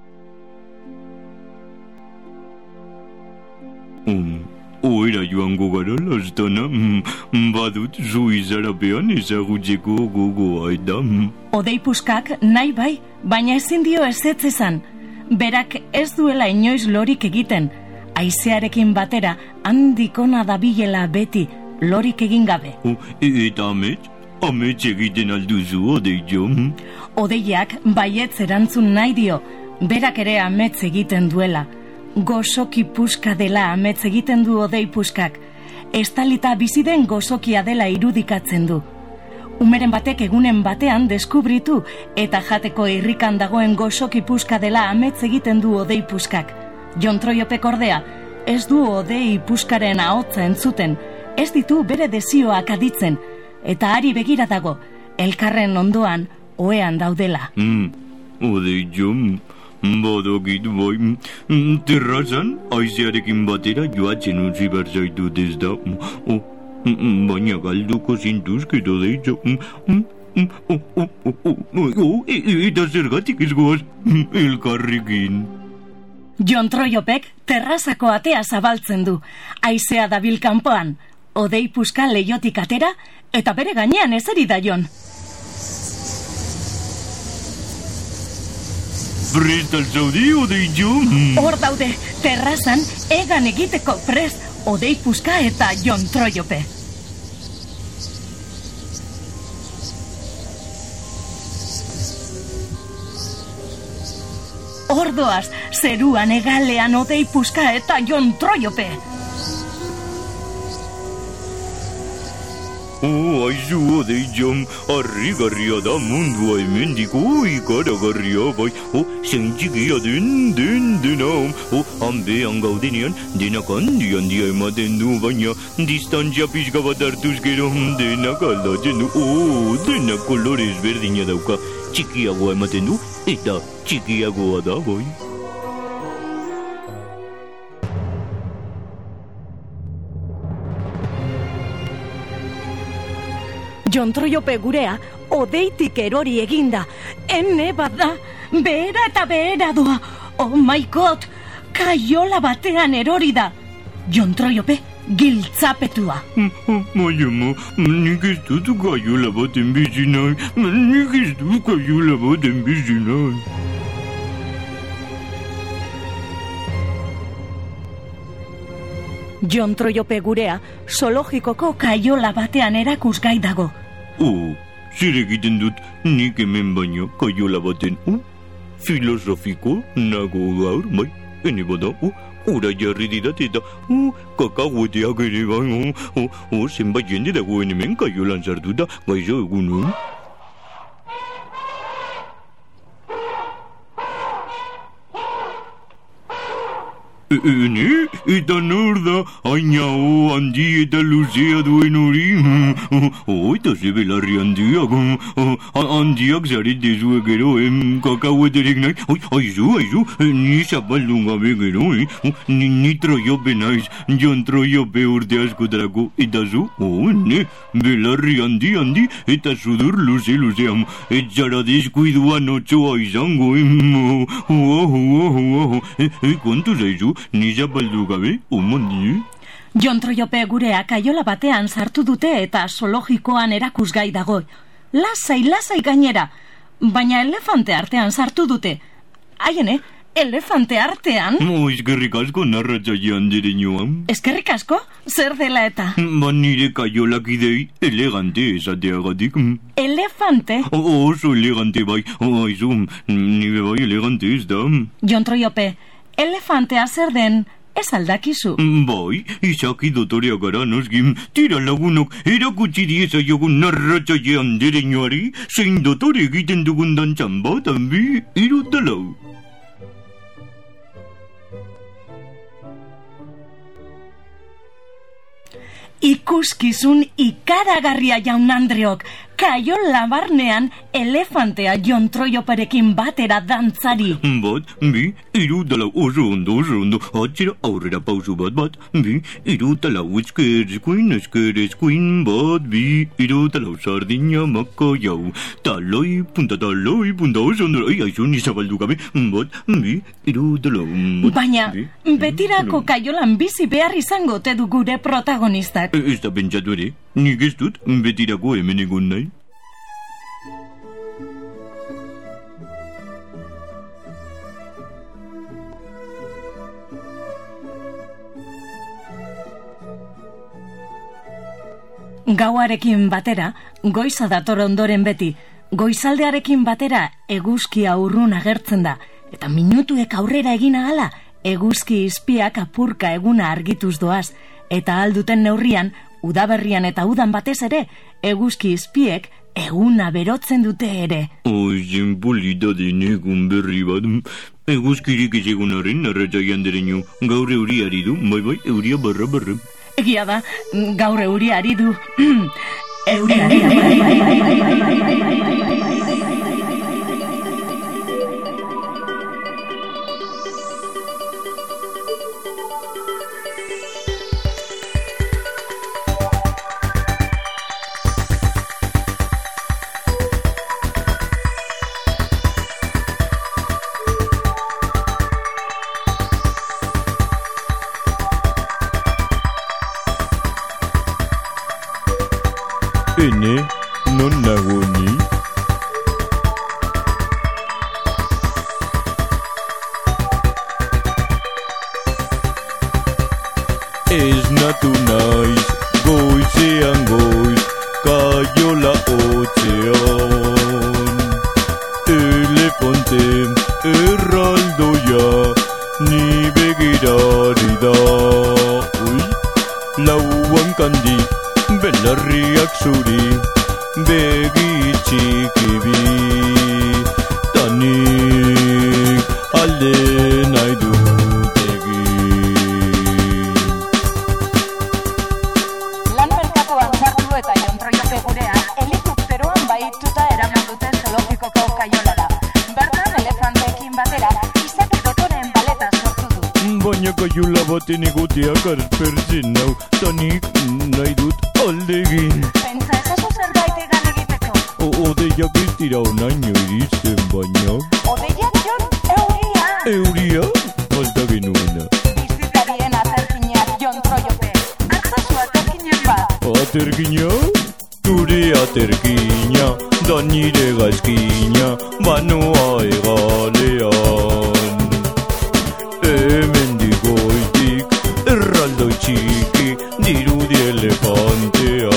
Oera joango gara lastana, badut zu izarapean ezagutzeko gogoa eta... Hodei puskak nahi bai, baina ezin dio ezetz esan. Berak ez duela inoiz lorik egiten. Haizearekin batera handik ona dabilela beti, lorik egin gabe. Eta amets egiten alduzu hodei jo? Hodeiak baietz erantzun nahi dio, berak ere amets egiten duela. Gozoki puska dela amets egiten du hodei puskak. Estalita bizi den gozokia dela irudikatzen du. Umeren batek egunen batean deskubritu eta jateko irrikan dagoen gozoki puska dela amets egiten du hodei puskak. Jon Troiopek ordea, ez du hodei puskaren ahotsa entzuten, ez ditu bere desioak aditzen, eta ari begira dago, elkarren ondoan, ohean daudela. Hodei jo... Badokit bai, terrazan haizearekin batera joatzen utzi berzaitut ez da. Baina galduko zintuzketo deitzo. Eta zergatik ez goaz elkarrekin. Jon Troiopek terrazako atea zabaltzen du. Haizea dabil kanpoan, hodei puska leiotik atera eta bere gainean eseri da Jon. Prest alzaudi, hodei jo? Hor daude, terrazan, egan egiteko prest, hodei puska eta Jon Troiope. Hor doaz, zeruan egalean hodei puska eta Jon Troiope. Aizu hodei jo, harrigarria da mundua hemendiko ikaragarria bai. Zein txikia dena. Hanbean gaudenean, denak handia ematen du, baina distantzia pixka bat hartuz gero denak aldatzen du. Denak kolorez berdina dauka, txikiagoa ematen du, eta txikiagoa da bai. Jon Troiope gurea, hodeitik erori eginda. Ene bat da, behera eta behera doa. Oh my god, kaiola batean erori da. Jon Troiope giltzapetua. Maiama, nik ez dut kaiola baten bizi nahi. Nik ez dut kaiola baten bizi nahi. Jon Troiope gurea, zoologikoko kaiola batean erakusgai dago. Zer egiten dut nik hemen baino kaiola baten, filosofiko nago gaur, bai, ene bada, ura jarri didat eta kakahueteak ere bai, zenbait jende dagoen hemen kaiolan sartuta, gaixo egun, Ene, eta nor da, aina handi eta luzea duen hori. Eta ze belarri handiak. Handiak zarete zue gero, kakaueterek nahi. Aizu, ni zapaldun gabe gero, ni Troiope naiz, Jon Troiope urte askotarako. Eta zu, ne, belarri handi, eta sudur luzean. Ez zara deskuiduan otsoa izango, kontu zaizu. Ni zapaldu gabe, omondi. Jon Troiope gurea kaiola batean sartu dute eta zoologikoan erakusgai dago. Lasai gainera, baina elefante artean sartu dute. Haiene, elefante artean? Eskerrik asko narratzaile andereñoan. Eskerrik asko? Zer dela eta? Nire kaiolak idei elegante esateagatik. Elefante? Oso elegante bai. Aizu, nire bai elegante ez da. Jon Troiope, elefantea zer den? Ez aldakizu. Bai, izaki dotorea gara nosgim, tira lagunok erakutsi diezaiogun narratzaile andereñoari, zein dotore egiten dugun dantzan bat, bi, hiru eta lau. Ikuskizun ikaragarria jaun Andreok, kaiola barnean elefantea Jon Troioperekin batera dantzari. Bat, bi, hiru eta lau, oso ondo, atxera aurrera pausu bat, bi, hiru eta lau, esker eskuin, bat, bi, hiru eta lau, sardina maka jau, taloi, punta, oso ondo, aizu nizabaldu gabe, bat, bi, hiru eta lau, bat, baina, betirako kaiolan bizi behar izango te du gure protagonistak. Ez da pentsatu ere, nik ez dut betirako hemen egon nahi. Gauarekin batera, goiza dator ondoren beti, goizaldearekin batera eguzkia urrun agertzen da, eta minutuek aurrera egin ahala, eguzki izpiak apurka eguna argituz doaz, eta alduten neurrian, udaberrian eta udan batez ere, eguzki izpiek eguna berotzen dute ere. Oizen polita den egun berri bat, eguzkirik ez egunaren narratzaile andereño, gaur euriari du, bai, euria barra. Egia da, gaur euriari du. Ene, non nago ni? Ez natu naiz, goizean goiz, kaiola hotzean. Elefante erraldoia, ni begirari da. Lauan kandi, belarriak zuri, begi txiki bi, tanik alde nahi dut egin. Lan merkatuan sartu eta Jon Troiope gurean, helikopteroan bahituta eraman dute zoologikoko kaiolara. Bertan elefanteekin batera, izaki dotoren baleta sortu du. Baina kaiola baten egoteak aspertzen nau, tanik nahi dut aldegin. Pentsa ezazu zerbait egan egiteko. Odeiak ez dira onaino iristen baina. Odeiak Jon, euria. Euria? Falta genuena. Bizitarien aterkinak Jon Troiope. Artzazu aterkinen bat. Aterkina? Zure aterkina, da nire gaizkina, banoa egalean. Hemendik goitik, erraldoi txiki, dirudi elefantea.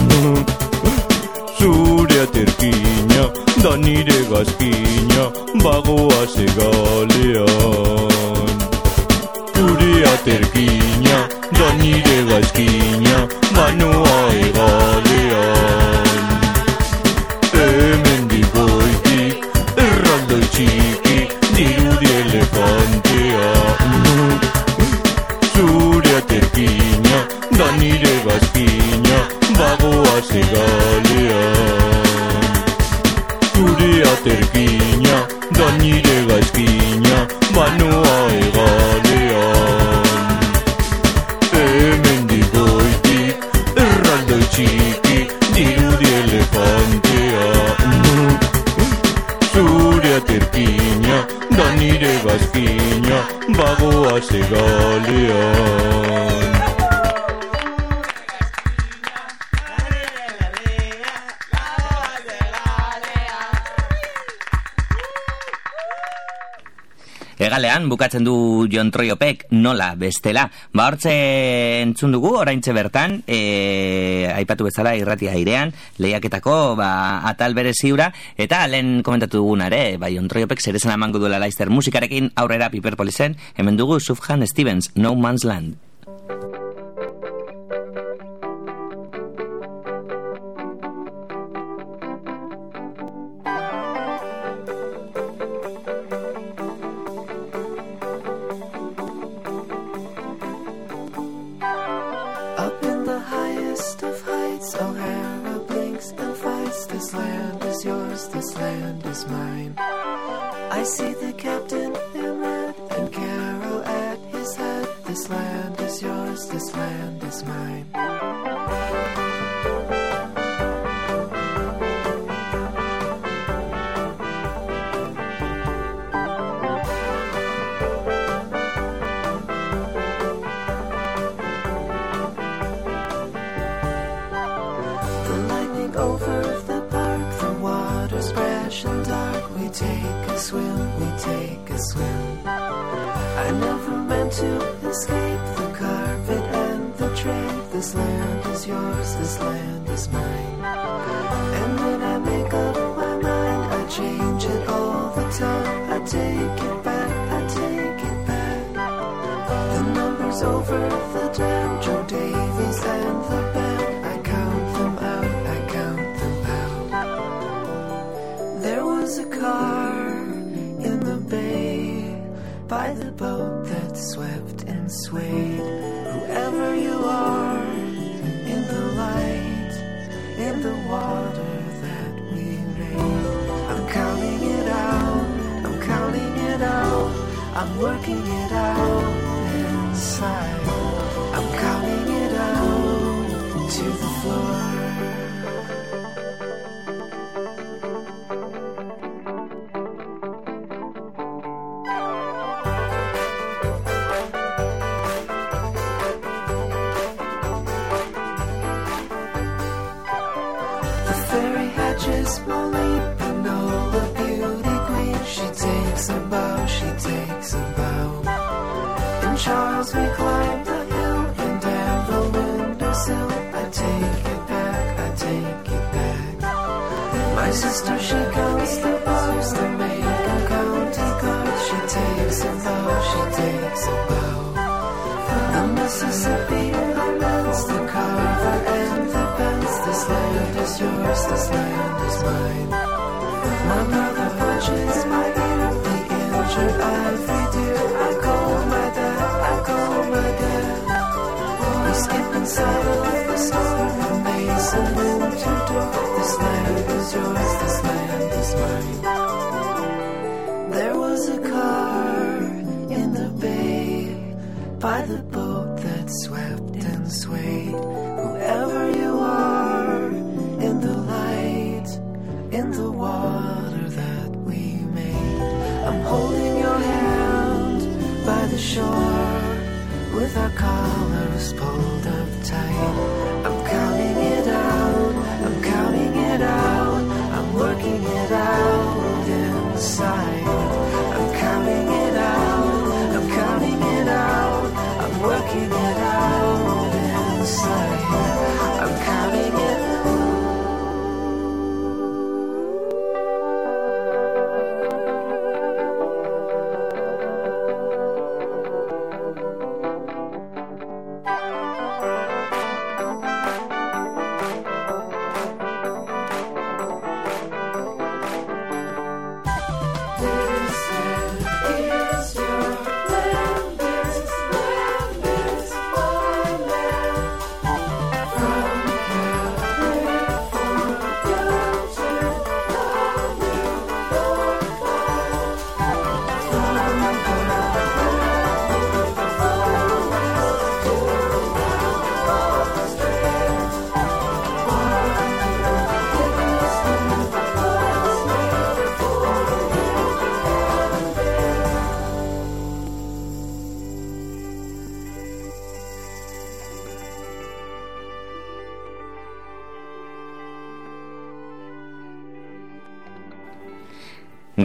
Zure aterkina, da nire gazkina, bagoa segalean. Zure aterkina, da nire gazkina, banoa egalean. Hemendik goitik, erraldoi txiki, dirudi elefantea. Zure aterkina, da nire gazkina, bagoa segalean. Zure aterkina, da nire gazkina, banoa egalean. Hemendik goitik, erraldoi txiki, dirudi elefantea. Zure aterkina, da nire gazkina, bagoa segalean. Hegalean bukatzen du Jon Troiopek nola bestela. Ba hortze entzun dugu oraintxe bertan, aipatu bezala irratia airean, lehiaketako atal bereziura, eta lehen komentatu dugunare, Jon Troiopek zerezen amango duela laizter musikarekin aurrera Piperpolisen, hemen dugu Sufjan Stevens, No Man's Land.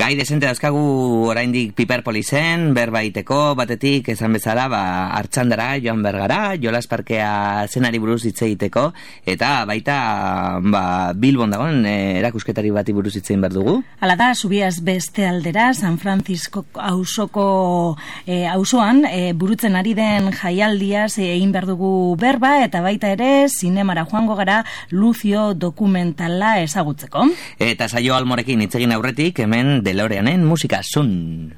Gai desente dauzkagu oraindik Piperpolisen, berbaiteko, batetik esan bezala, Artxandara joan bergara, Jolas Parkea zenari buruz hitz egiteko, eta baita Bilbon dagoen erakusketari bati buruz hitz egin behar dugu. Hala da, Zubiaz beste aldera, San Francisco auzoko auzoan burutzen ari den jaialdiaz egin behar dugu berba, eta baita ere zinemara joango gara Lucio dokumentala ezagutzeko. Eta saio Almorekin hitz egin aurretik, hemen DeLoreanen musika zun.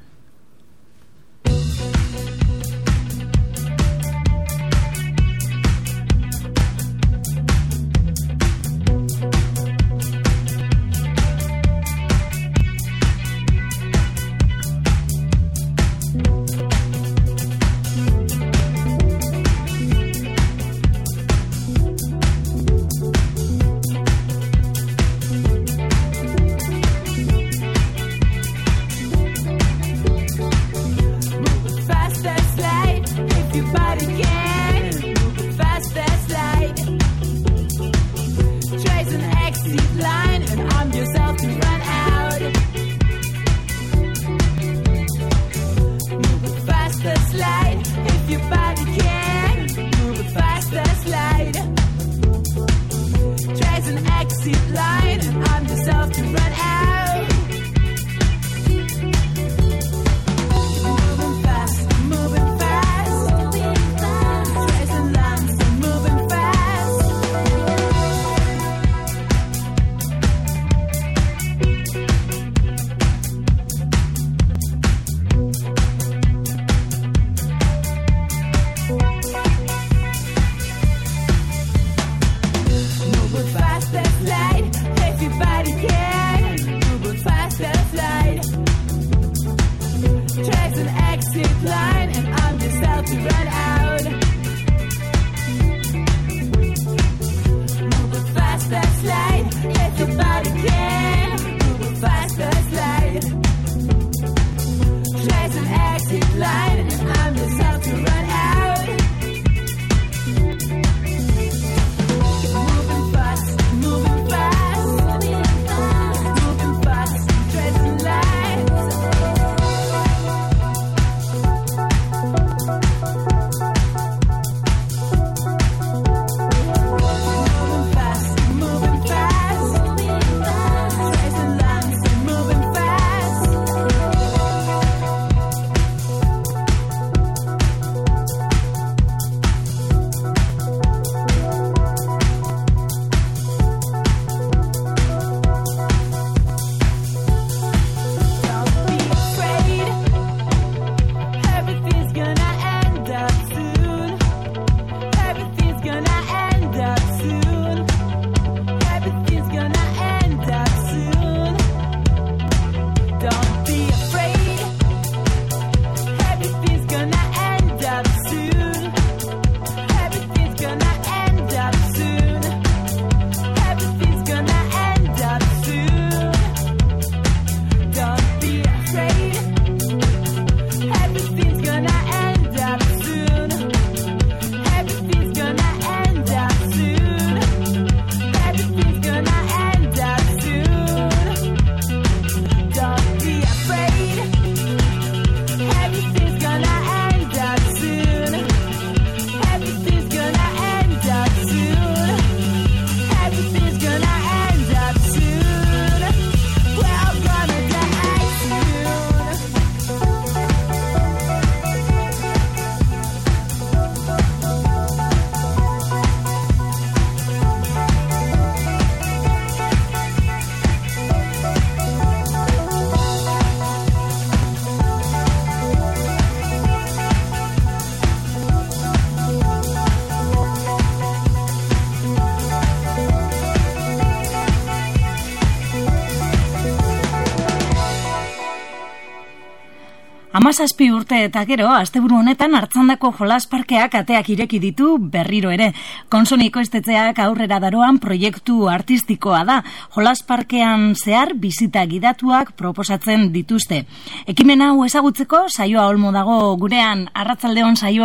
Amazazpi urte eta gero, asteburu honetan Artzandako Jolas Parkeak ateak ireki ditu berriro ere. Konsoni ekoiztetxeak aurrera daroan proiektu artistikoa da. Jolas Parkean zehar bizita gidatuak proposatzen dituzte. Ekimen hau ezagutzeko saioa olmo dago gurean. Arratsaldeon saioa.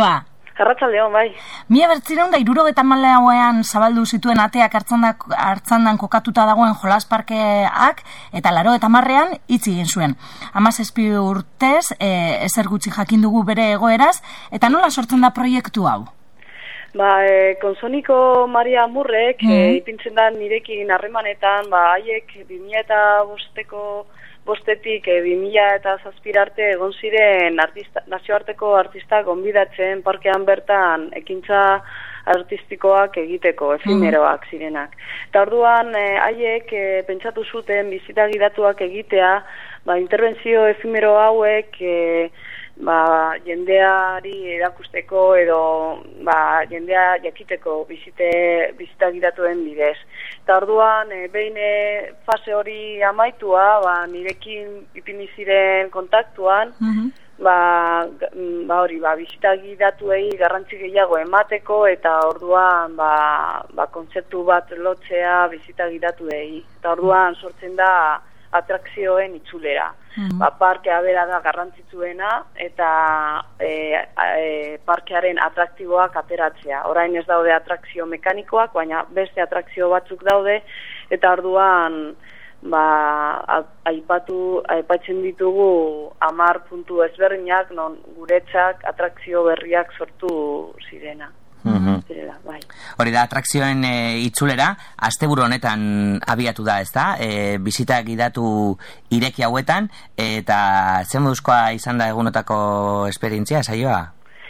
Arratsaldeon, bai. 1974ean zabaldu zituen ateak hartzandan kokatuta dagoen jolas parkeak, eta 80ean itxi egin zuen. 17 urtez, ezer gutxi jakin dugu bere egoeraz, eta nola sortzen da proiektu hau? Konsoniko Maria Murrek ipintzen da nirekin harremanetan, haiek 2005-bostetik 2007 arte egon ziren nazioarteko artistak gonbidatzen parkean bertan ekintza artistikoak egiteko, efimeroak zirenak. Eta orduan haiek pentsatu zuten bizita gidatuak egitea, interbentzio efimero hauek jendeari erakusteko edo jendea jakiteko bizita gidatuen bidez. Eta orduan, behin fase hori amaitua, nirekin ipini ziren kontaktuan, bizita gidatuei garrantzi gehiago emateko, eta orduan kontzeptu bat lotzea bizita gidatuei. Eta orduan sortzen da atrakzioen itzulera. Parkea bera da garrantzitsuena eta parkearen atraktiboak ateratzea. Orain ez daude atrakzio mekanikoak, baina beste atrakzio batzuk daude, eta orduan aipatzen ditugu 10 puntu ezberdinak non guretzak atrakzio berriak sortu zirena. Hori da, atrakzioen itzulera, asteburu honetan abiatu da, ezta? Bizita gidatu ireki hauetan, eta zen moduzkoa izan da egunotako esperientzia, saioa?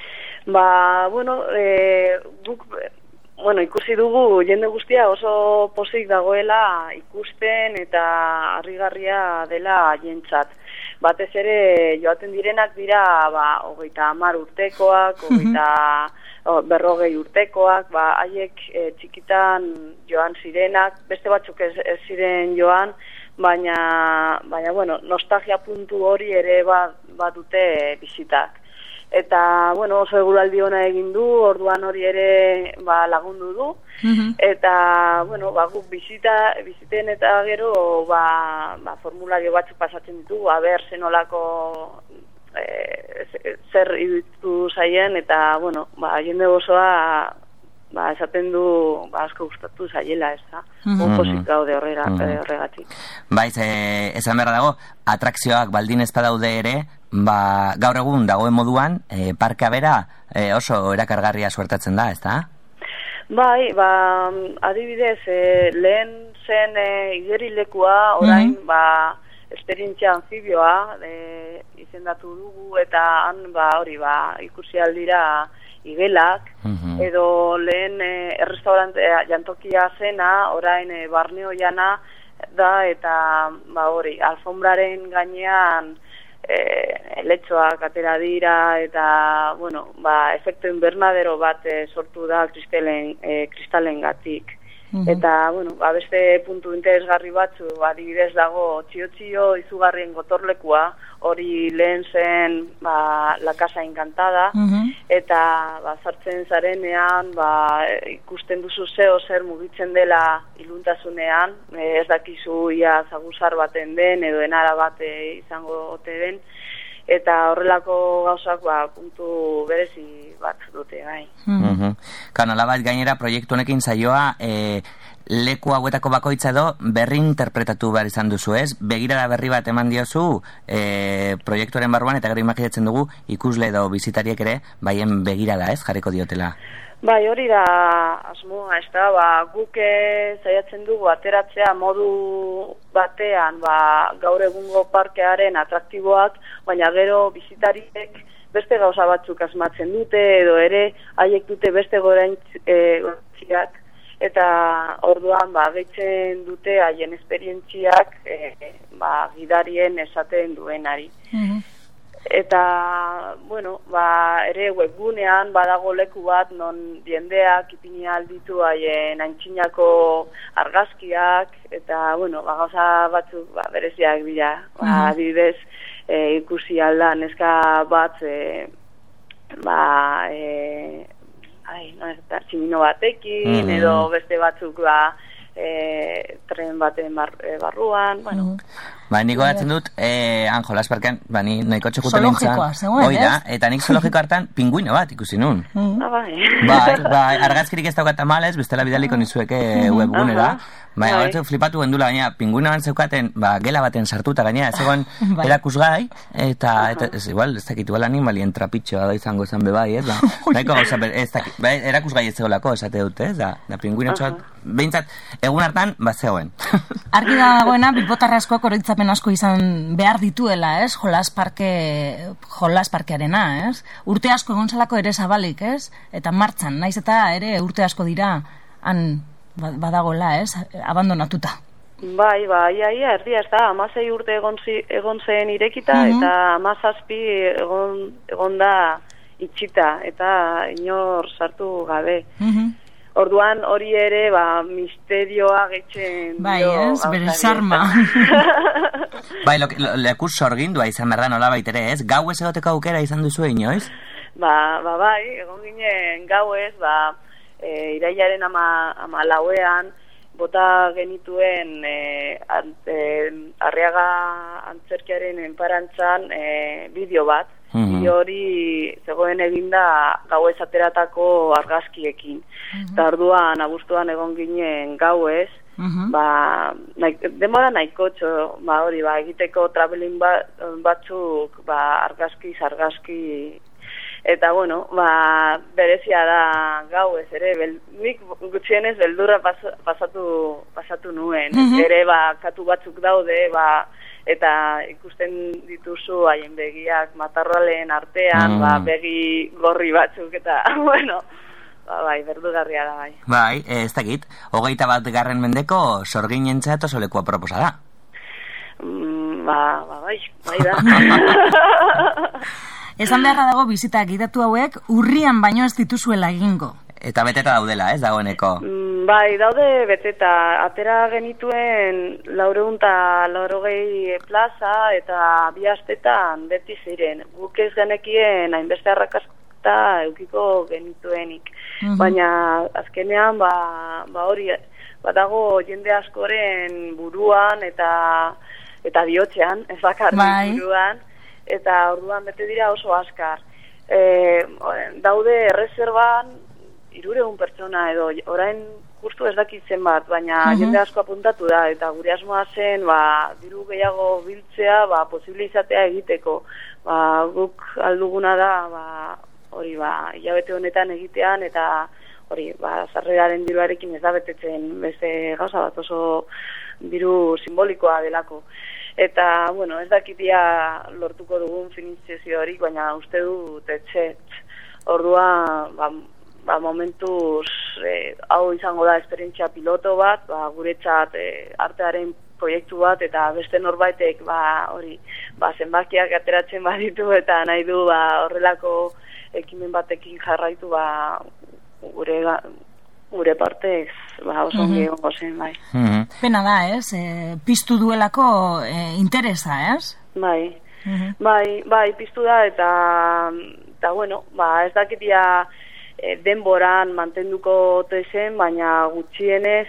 Ikusi dugu jende guztia oso pozik dagoela ikusten eta harrigarria dela jentzat. Batez ere joaten direnak dira 30 urtekoak, 40 urtekoak, haiek txikitan joan zirenak, beste batzuk ez ziren joan, baina nostalgia puntu hori ere badute bizitak. Eta, oso eguraldi ona egin du, orduan hori ere lagundu du. Eta, guk biziten eta gero, formulario batzuk pasatzen ditugu, zenolako zer iruditu zaien, eta, jende osoa, esaten du, asko gustatu zaiela, ez da. Pozik gaude horregatik. Esan beharra dago, atrakzioak baldin ez badaude ere, gaur egun dagoen moduan, parkea bera oso erakargarria suertatzen da, ez da? Adibidez, lehen zen igerilekua, orain, esperientzia anfibioa izendatu dugu, eta han, ikusi aldira igelak, edo lehen jantokia zena, orain barneo jana da, eta alfombraren gainean letxoak atera dira, eta efektu invernadero bat sortu da kristalen gatik. Eta, beste puntu interesgarri batzu, adibidez dago txio izugarrien gotorlekua, hori lehen zen La Casa Encantada, eta sartzen zarenean ikusten duzu zer mugitzen dela iluntasunean, ez dakizu ia zaguzar baten den edo enara bat izango ote den, eta horrelako gauzak puntu berezi bat dute, bai. Nola bat gainera proiektu honekin saioa leku hauetako bakoitza edo berri interpretatu behar izan duzu, ez? Begirada berri bat eman diozu proiektuaren barruan, eta gero imaginatzen dugu ikusle edo bizitariek ere baien begirada, ez? Jarriko diotela. Hori da asmoa, ez da, guk saiatzen dugu ateratzea modu batean gaur egungo parkearen atraktiboak, baina gero bizitariek beste gauza batzuk asmatzen dute, edo ere haiek dute beste gorantziak, eta orduan gehitzen dute haien esperientziak gidarien esaten duenari. Eta, ere webgunean badago leku bat non jendeak ipini alditu haien antxinako argazkiak, eta, gauza batzuk bereziak dira. Adibidez, ikusi alda neska bat tximino batekin, edo beste batzuk tren baten barruan, Ba, niko datzen dut, han jolasparkean, ba, ni nahiko txekuten nintzen. Zoologikoa, zegoen, ez? Eta nik zoologiko hartan pinguino bat ikusi nun. Bai, argazkirik ez daukat tamales, bestela bidaliko nizueke webgunera. Baina, horretu flipatu gendula, gaina, pinguinoan zeukaten, gela baten sartuta, gaina, ez egon erakusgai, eta igual, ez dakit, igual animalien trapitxoa da izango zen bebai, ez da? Nahiko gauza, ez dakit, erakusgai ez zegoelako, esate dute, ez da? Da pinguinotxoak, behintzat, egun hartan, zegoen. Argi dagoena, bilbotarra askoak oroitzapen asko izan behar dituela, ez? Jolasparkearena, ez? Urte asko egon zelako ere zabalik, ez? Eta martxan, naiz eta ere urte asko dira, han badagola, ez? Abandonatuta. Bai, erdia ez da, 16 urte egon zen irekita, eta 17 egon da itxita, eta inor sartu gabe. Orduan hori ere, misterioa getxen dio. Bai, ez, bere sarma. Bai, lekus sorgindua izan berda nola baitere, ez? Gau ez egoteko aukera izan duzu inoiz? Bai, egon ginen gau ez, irailaren 14ean, bota genituen Arriaga antzerkiaren enparantzan bideo bat. Bideo hori zegoen eginda gauez ateratako argazkiekin. Eta orduan, abuztuan egon ginen gauez, demora nahikotxo, egiteko traveling batzuk, argazki, eta bueno, berezia da gauez ere, nik gutxienez beldurra pasatu nuen, ere katu batzuk daude, eta ikusten dituzu haien begiak matarralen artean, begi gorri batzuk, eta bueno, berdugarria da bai. Bai, ez dakit, 21. mendeko sorginentzat oso lekua proposa da. Bai da. Esan beharra dago bizita gidatu hauek urrian baino ez dituzuela egingo. Eta beteta daudela, ez dagoeneko? Bai, daude beteta. Atera genituen 480 plaza eta 2 astetan beti ziren. Guk ez genekien hainbeste arrakasta eukiko genituenik. Baina azkenean hori badago jende askoren buruan eta bihotzean, ez bakarrik buruan. Eta orduan bete dira oso askar. Daude erreserban 300 pertsona edo, orain justu ez dakitzen bat, baina jende asko apuntatu da, eta gure asmoa zen, diru gehiago biltzea, posible izatea egiteko. Guk alduguna da, hori, hilabete honetan egitean, eta hori, sarreraren diruarekin ez da betetzen beste gauza bat, oso diru simbolikoa delako. Eta, bueno, ez dakitia lortuko dugun finitziazio hori, baina uste dut etxet. Ordua, momentuz, hau izango da esperientzia piloto bat, guretzat artearen proiektu bat, eta beste norbaitek, hori, zenbakiak ateratzen baditu, eta nahi du, horrelako ekimen batekin jarraitu, gure partez, oso ongi egongo zen, bai. Pena da, ez? Piztu duelako interesa, ez? Bai, piztu da, eta bueno, ez dakitia denboran mantenduko zen, baina gutxienez,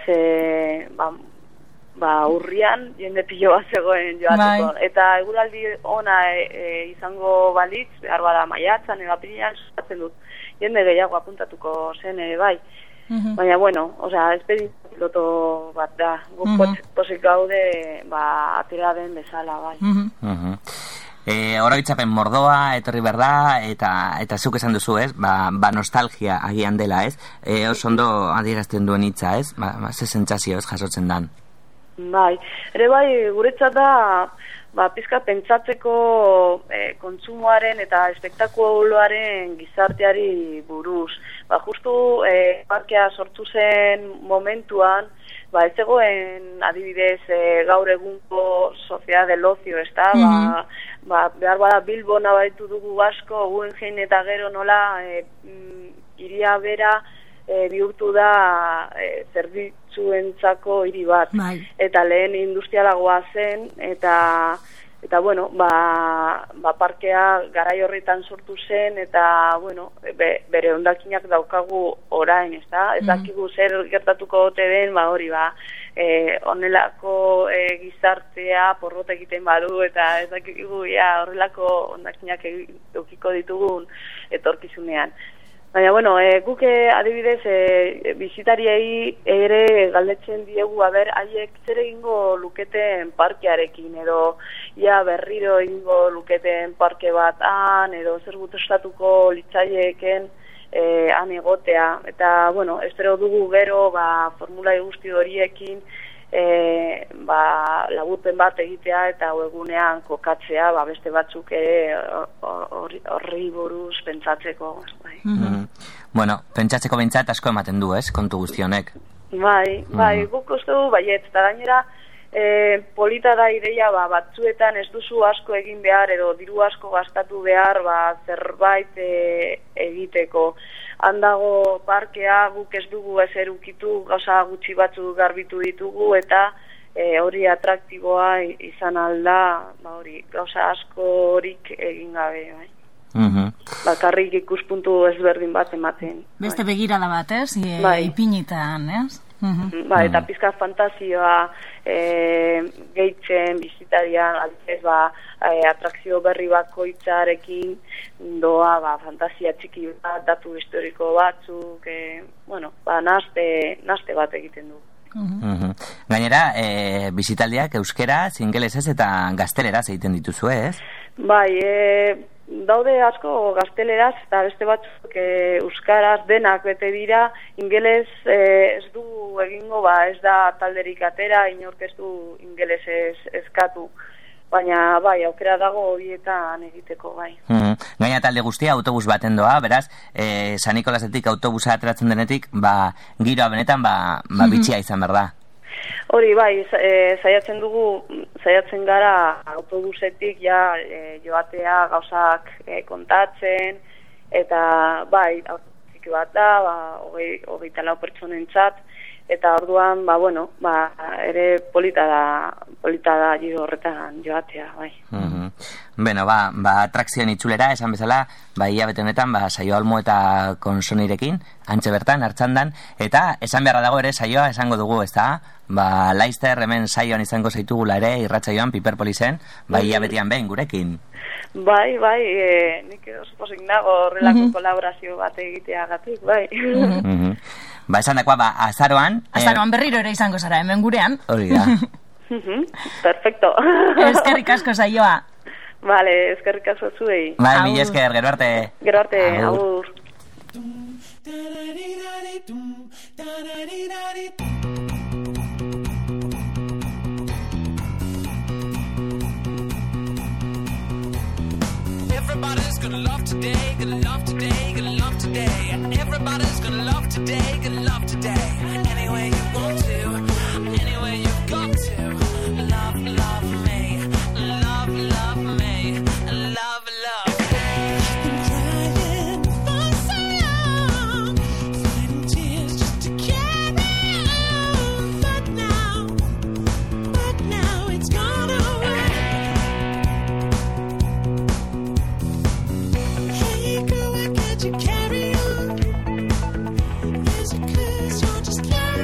urrian jende pilo bat zegoen joateko. Eta eguraldi ona izango balitz, behar bada maiatzan, apirilean, zaten dut, jende gehiago apuntatuko zen ere, bai. Baina, bueno, esperientzia piloto bat da. Guk pozik gaude, atera den bezala, bai. Oroitzapen mordoa, etorri berda, eta zuk esan duzu, ez? Nostalgia agian dela, ez? Oso ondo adierazten duen hitza, ez? Ze sentsazio, ez, jasotzen dan? Bai, ere bai, guretzat da, pizka pentsatzeko kontsumoaren eta espektakuloaren gizarteari buruz. Justu parkea sortu zen momentuan, ez zegoen adibidez gaur egunko Sociedad del Ocio, ez da? Behar bada Bilbon abaitu dugu asko, Guggenheim eta gero nola hiria bera bihurtu da zerbitzuentzako hiri bat. Eta lehen industrialagoa zen, eta Eta, bueno, parkea garai horretan sortu zen, eta, bueno, bere hondakinak daukagu orain, ez da? Ez dakigu zer gertatuko ote den, hori, honelako gizartea porrot egiten badu, eta ez dakigu, horrelako hondakinak edukiko ditugun etorkizunean. Baina, bueno, guk adibidez bisitariei ere galdetzen diegu, haiek zer egingo luketen parkearekin, edo berriro egingo luketen parke bat edo zer gustatuko litzaieken han egotea. Eta, bueno, espero dugu gero, formula guzti horiekin, laburpen bat egitea eta webgunean kokatzea, beste batzuk horri buruz pentsatzeko. Bueno, pentsatzeko behintzat asko ematen du, ez, kontu guzti honek. Bai, guk uste du baiet, eta gainera polita da ideia, batzuetan ez duzu asko egin behar edo diru asko gastatu behar zerbait egiteko. Handago parkea, guk ez dugu ezer ukitu, gauza gutxi batzu garbitu ditugu, eta hori atraktiboa izan alda, gauza askorik egin gabe, bai. Bakarrik ikuspuntu ezberdin bat ematen. Beste begirada bat, ez? Ipinitan, ez? Eta pizka fantazioa gehitzen bizitarian, adibidez, atrakzio berri bakoitzarekin doa, fantasia txiki bat, datu historiko batzuk, naste bat egiten du. Gainera, bizitaldiak euskeraz, ingelesez eta gazteleraz egiten dituzu, ez? Bai, daude asko gazteleraz eta beste batzuk euskaraz denak bete dira, ingeles ez du egingo, ez da talderik atera, inork ez du ingelesez eskatu, baina bai, aukera dago horietan egiteko, bai. Gaina talde guztia autobus baten doa, beraz, San Nikolasetik autobusa ateratzen denetik, giroa benetan, bitxia izan berda. Hori, bai, saiatzen gara autobusetik joatea gauzak kontatzen, eta bai, autobusik bat da, 24 pertsonentzat, eta orduan, ere polita da giro horretan joatea, bai. Beno, atrakzioen itzulera, esan bezala, hilabete honetan, saio almo eta konsonirekin, antxe bertan, hartzandan, eta esan beharra dago ere saioa esango dugu, ez da? Laizter hemen saioan izango zaitugula ere, irratsaioan Piperpolisen, hilabetean behin gurekin. Bai, nik oso pozik nago horrelako kolaborazio bat egiteagatik, bai. Esan dakoa, azaroan... Azaroan berriro ere izango zara, hemen gurean. Hori da. Perfecto. Eskerrik asko saioa. Vale, eskerrik asko zuei. Mila esker, gero arte. Gero arte, agur. Everybody's gonna love today, gonna love today, gonna love today. Everybody's gonna love today, gonna love today. Any way you want to, anywhere you've got to. Love, love me, love, love me, love, love me. I've been crying for so long, fighting tears just to carry on. But now it's gone away. You carry on. Is it 'cause you're just carrying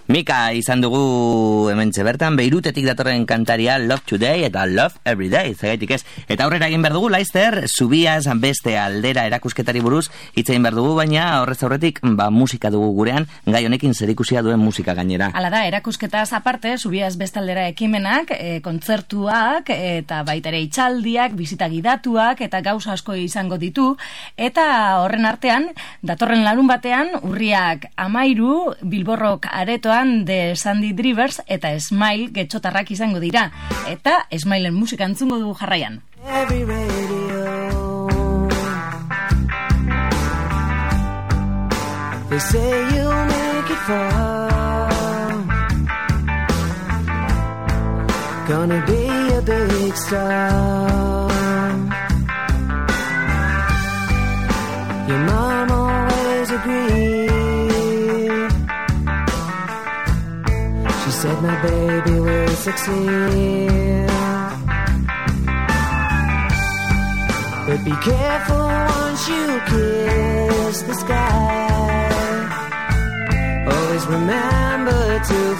Mika izan dugu hementxe bertan, Beirutetik datorren kantaria Love Today eta Love Every Day, zagaitik ez. Eta aurrera egin behar dugu, Laister, Zubiaz beste aldera erakusketari buruz hitz egin behar dugu, baina horrez aurretik musika dugu gurean, gai honekin zerikusia duen musika gainera. Hala da, erakusketaz aparte, Zubiaz beste aldera ekimenak, kontzertuak, eta baita ere itxaldiak, bisita gidatuak, eta gauza asko izango ditu, eta horren artean, datorren larun batean, urriak 13 Bilborrok aretoan de Sandy Drivers eta Smile getxotarrak izango dira. Eta Smileen musika entzungo dugu jarraian. Every radio, they say you'll make it far, gonna be a big star. Your mom always agreed. She said my baby will succeed. But be careful once you kiss the sky. Always remember to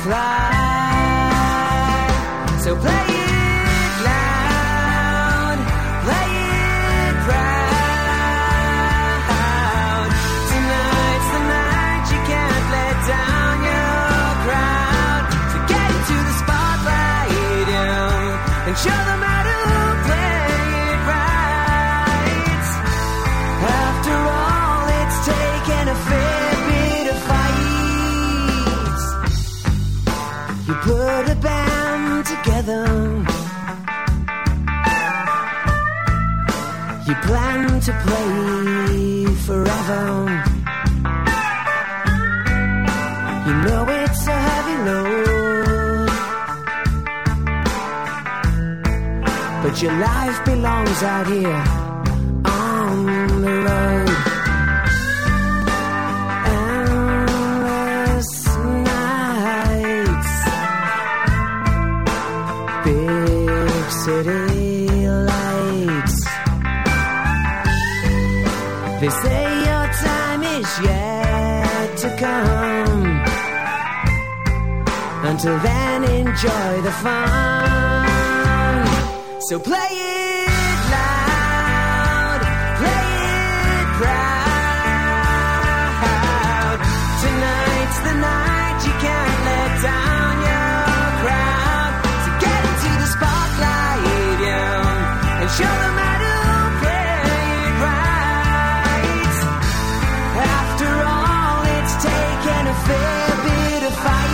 fly. So play it loud, play it proud. Tonight's the night you can't let down your crowd. So get into the spotlight, yeah, and show them how to play it right. After all, it's taken a fair bit of fight. You put a band together, you plan to play forever. You know it's a heavy load, but your life belongs out here on the road. Endless nights, big city lights. They say your time is yet to come. Until then, enjoy the fun. So play it loud, play it proud. Tonight's the night you can't let down your crowd. So get into the spotlight, yeah, and show them how to play it right. After all, it's taken a fair bit of fight.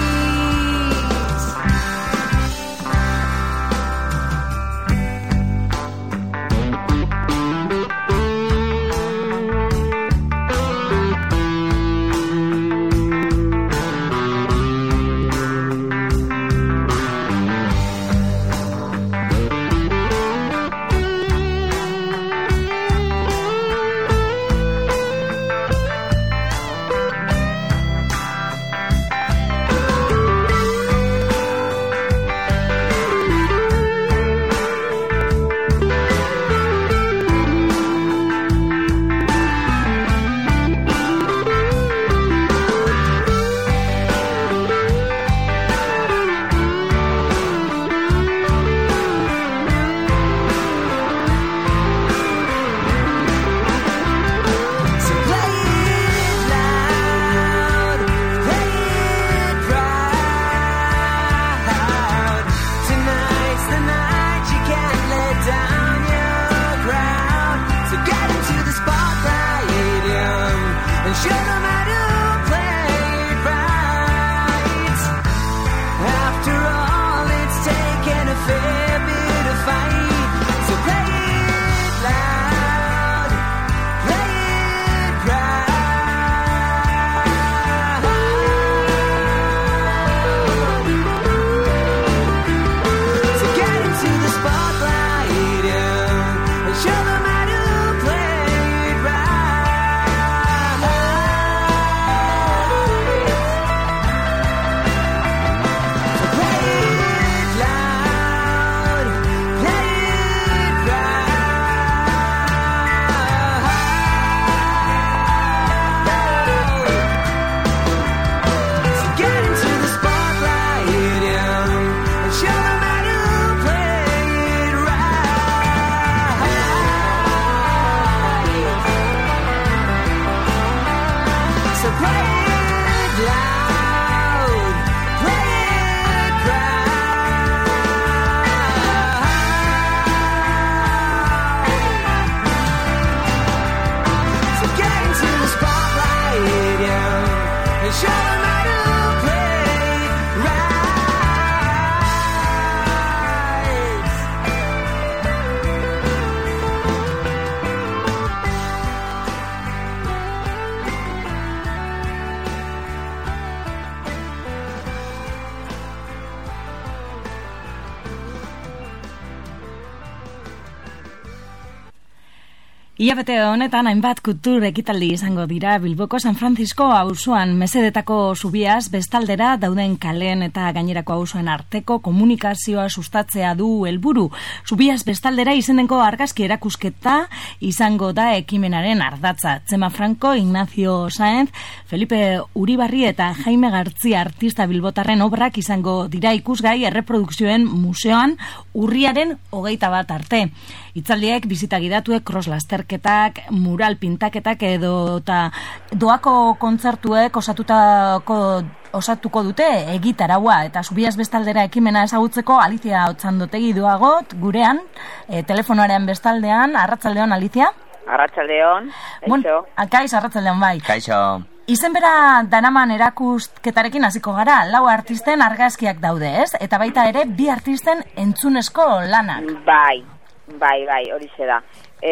Hilabete honetan hainbat kultur ekitaldi izango dira Bilboko San Francisco auzoan mesedetako zubiaz bestaldera dauden kaleen eta gainerako auzoen arteko komunikazioa sustatzea du helburu. Zubiaz bestaldera izeneko argazki erakusketa izango da ekimenaren ardatza. Txema Franco, Ignacio Sáenz, Felipe Uribarri eta Jaime Gartzia artista bilbotarren obrak izango dira ikusgai erreprodukzioen museoan urriaren 21 arte. Hitzaldiek, bizita gidatuek, cross lasterketak, mural pintaketak edo eta doako kontzertuek osatuko dute egitaraua eta Zubiaz bestaldera ekimena ezagutzeko Alicia Otsandotegi duagot gurean, telefonoaren bestaldean. Arratsaldeon, Alicia? Arratsaldeon, kaixo. Kaixo, arratsaldeon bai. Kaixo. Izenbera danaman erakusketarekin hasiko gara, 4 artisten argazkiak daude, ez? Eta baita ere 2 artisten entzunezko lanak. Bai, horixe da.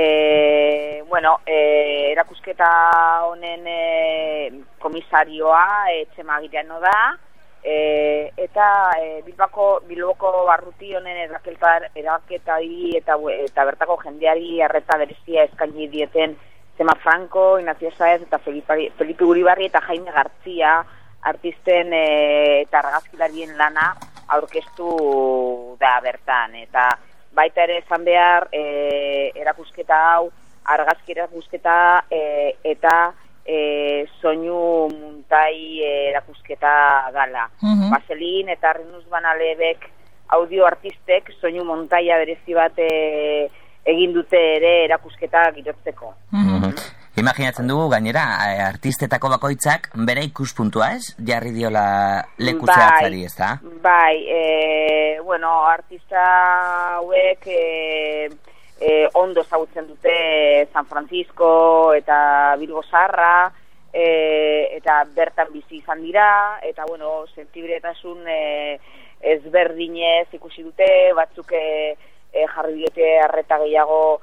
Erakusketa honen komisarioa Txema Agiriano da, eta Bilboko barruti honen eraketari eta bertako jendeari arreta berezia eskaini dieten Txema Franco, Ignacio Sáenz eta Felipe Uribarri eta Jaime Gartzia artisten eta argazkilarien lana aurkeztu da bertan. Eta baita ere esan behar erakusketa hau, argazki erakusketa eta soinu muntai erakusketa gala. Baselin eta Rinus Banalebek audio artistek soinu montaia berezi bat egin dute ere erakusketa girotzeko. Imaginatzen dugu gainera artistetako bakoitzak bere ikuspuntua, ez? Jarri diola leku zehatzari, ez da? Bai, artista hauek ondo ezagutzen dute San Francisco eta Bilbo Zaharra, eta bertan bizi izan dira, eta sentibretasun ezberdinez ikusi dute, batzuk jarri diote arreta gehiago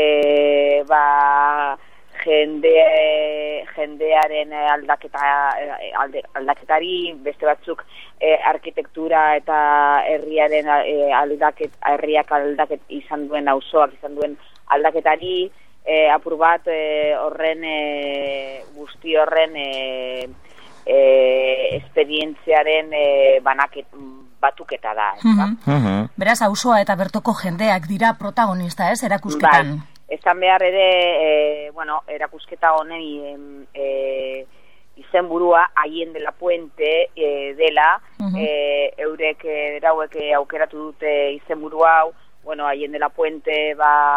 jendearen aldaketari, beste batzuk arkitektura eta herriak aldaket izan duen, auzoak izan duen aldaketari, apur bat horren guzti horren esperientziaren batuketa da. Beraz, auzoa eta bertoko jendeak dira protagonista, ez, erakusketan? Bai. Esan behar ere, erakusketa honen izenburua Haien de la Puente dela, eurek erauek aukeratu dute izenburu hau, Haien de la Puente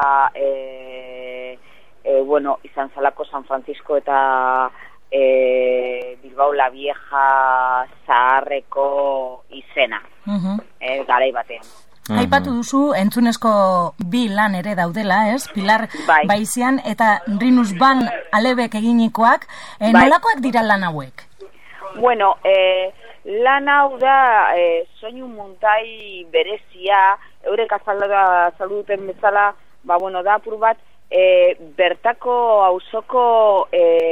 izan zalako San Francisco eta Bilbao la Vieja zaharreko izena, garai batean. Aipatu duzu, entzunezko 2 lan ere daudela, ez? Pilar Baizian eta Rinus Van Alebek eginikoak. Nolakoak dira lan hauek? Lan hau da soinu muntai berezia, eurek azaldu duten bezala, da apur bat, bertako auzoko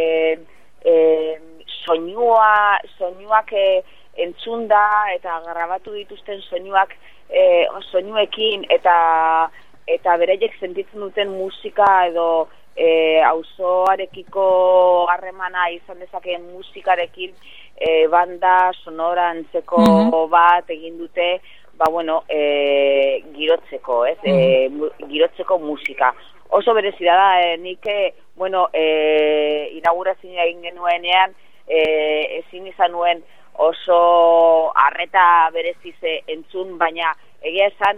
soinuak entzunda eta grabatu dituzten soinuak soinuekin eta bereiek sentitzen duten musika edo auzoarekiko harremana izan dezakeen musikarekin banda sonora antzeko bat egin dute girotzeko, ez? Girotzeko musika. Oso berezia da, nik inaugurazioa egin genuenean ezin izan nuen oso arreta bereziz entzun, baina egia esan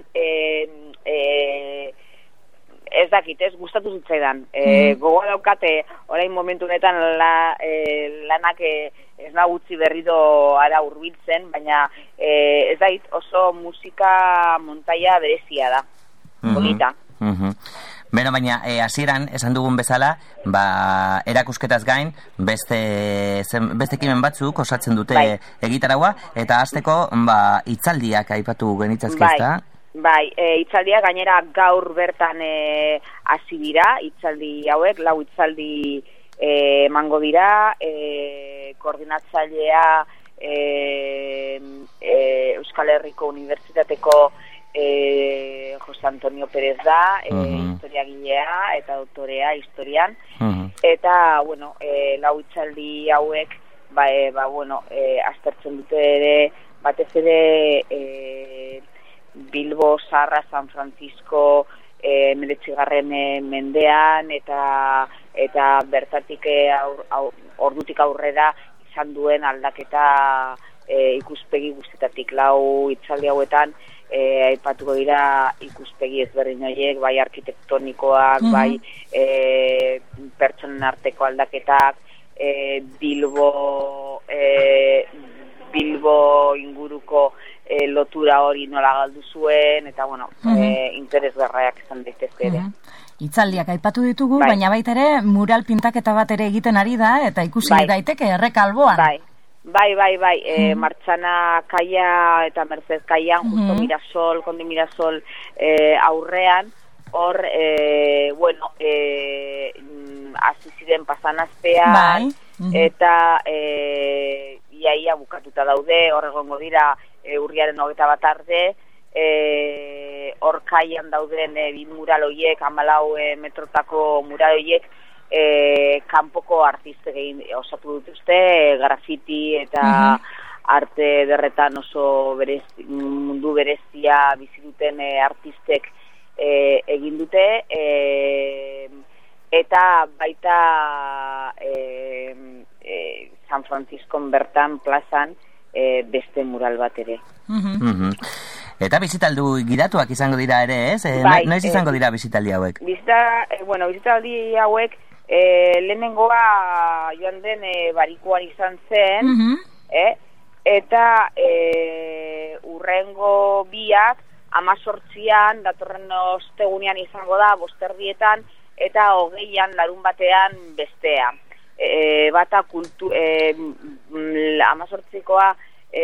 ez dakit, ez gustatu zitzaidan. Gogoa daukate orain momentu honetan lanak ez nagutzi berriro ara hurbiltzen, baina ez dakit, oso musika montaia berezia da. Bonita. Beno, baina hasieran esan dugun bezala, erakusketaz gain, beste ekimen batzuk osatzen dute egitaraua, eta hasteko hitzaldiak aipatu genitzazke, ezta? Bai, hitzaldia gainera gaur bertan hasi dira, hitzaldi hauek, 4 hitzaldi emango dira, koordinatzailea Euskal Herriko Unibertsitateko Jose Antonio Pérez da, historiagilea eta doktorea historian, eta, bueno, lau hitzaldi hauek, aztertzen dute ere, batez ere Bilbo, Sarra, San Francisco, 19. mendean, eta bertatik ordutik aurrera izan duen aldaketa ikuspegi guztietatik. Lau hitzaldi hauetan aipatuko dira ikuspegi ezberdin horiek, bai arkitektonikoak, bai pertsonen arteko aldaketak, Bilbo inguruko lotura hori nola galdu zuen, eta bueno, interesgarriak izan daitezke ere. Hitzaldiak aipatu ditugu, baina baita ere mural pintaketa bat ere egiten ari da, eta ikusi daiteke Errekalboan. Bai. Martxana kaia eta Merced kaian, justo Mirasol, Konde Mirasol aurrean, hor, hasi ziren pasan astean, eta iaia bukatuta daude, hor egongo dira urriaren 21 arte, hor kaian dauden bi mural hoiek, 14 metrotako mural hoiek, kanpoko artistek osatu dituzte, grafiti eta arte derretan oso mundu berezia bizi duten artistek egin dute, eta baita San Franciscon bertan plazan beste mural bat ere. Eta bizitaldu gidatuak izango dira ere, ez? Noiz izango dira bizitaldi hauek? Bizitaldi hauek lehenengoa joan den barikuan izan zen, eta urrengo biak 18an, datorren ostegunean izango da, 5:00 eta 20an larun batean bestea. Bata 18koa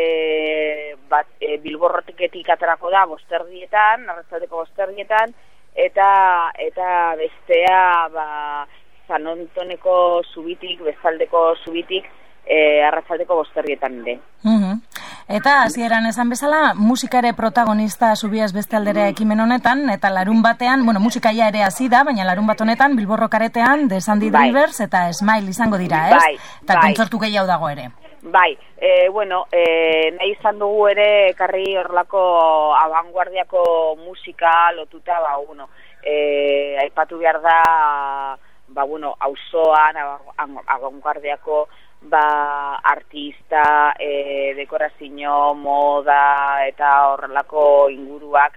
Bilborroteketik aterako da 5:00, arratsaldeko 5:00, eta bestea San Antoneko zubitik, bestaldeko zubitik, arratsaldeko 5:00 ere. Eta hasieran esan bezala, musika ere protagonista Zubiaz beste aldera ekimen honetan, eta larun batean, musikaia ere hasi da, baina larun bat honetan Bilborro karetean The Sandy Drivers eta Smile izango dira, ez? Eta kontzertu gehiago dago ere. Nahi izan dugu ere ekarri horrelako abanguardiako musika lotuta, aipatu behar da, auzoan abanguardiako artista, dekorazio, moda eta horrelako inguruak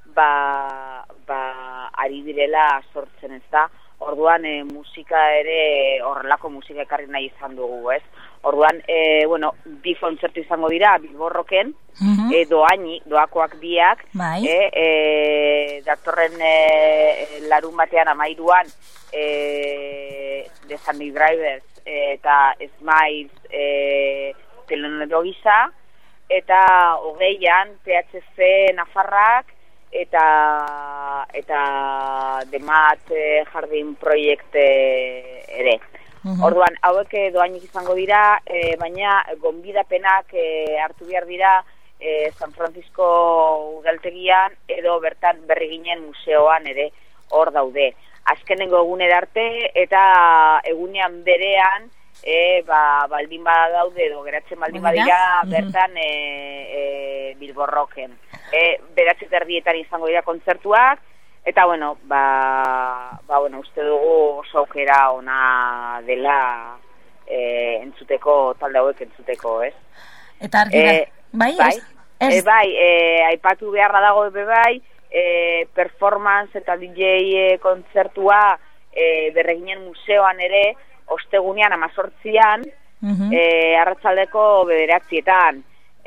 ari direla sortzen, ez da? Orduan musika ere horrelako musika ekarri nahi izan dugu, ez? Orduan, bi kontzertu izango dira Bilborroken, doakoak biak, datorren larun batean 13an The Sandy Drivers eta Smiles telonero gisa, eta 20an PHC Nafarrak eta Demat Jardin Project ere. Orduan, hauek doainik izango dira, baina gonbidapenak hartu behar dira San Francisco udaltegian edo bertan Berriginen museoan ere hor daude. Azkenengo egunera arte eta egunean berean baldin badaude edo geratzen baldin badira bertan Bilborroken. 9:30 izango dira kontzertuak, eta uste dugu oso aukera ona dela entzuteko, talde hauek entzuteko, ez? Eta argi aipatu beharra dago performance eta DJ kontzertua Berreginen museoan ere ostegunean 18an arratsaldeko 9:00.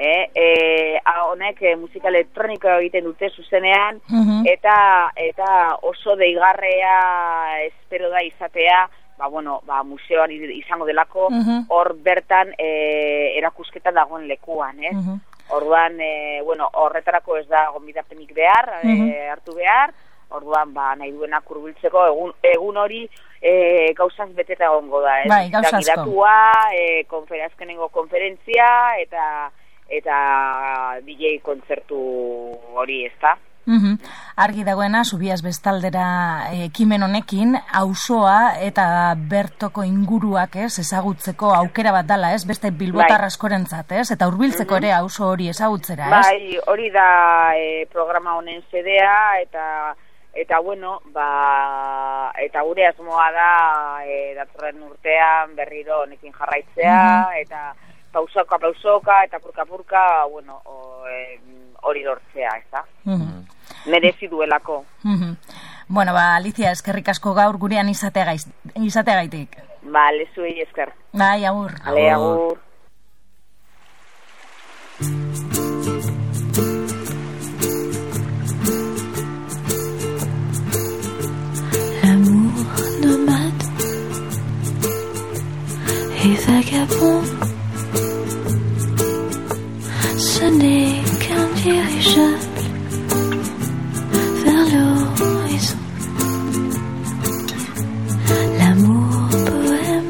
Honek musika elektronikoa egiten dute zuzenean, eta oso deigarrea espero da izatea, museoan izango delako, hor bertan erakusketa dagoen lekuan, Orduan, horretarako ez da gonbidapenik behar, hartu behar, orduan, nahi duenak hurbiltzeko egun hori gauzaz beteta egongo da, ez? Bai, gauza asko. Gidatua, azkenengo konferentzia, eta DJ kontzertu hori, ez da? Argi dagoena, Zubiaz bestaldera ekimen honekin, auzoa eta bertoko inguruak ezagutzeko aukera bat dala, beste bilbotar askorentzat, eta hurbiltzeko ere auzo hori ezagutzera, Bai, hori da programa honen sedea, eta bueno, eta gure asmoa da datorren urtean berriro honekin jarraitzea, eta pausoka, eta purka, bueno, hori lortzea, ez da? Merezi duelako. Bueno, Alicia, eskerrik asko gaur gurean izateagaitik. Zuei esker. Bai, agur. Ale, agur. L'amour nomade et vagabond, ce n'est qu'un dirigeable vers l'horizon. L'amour poème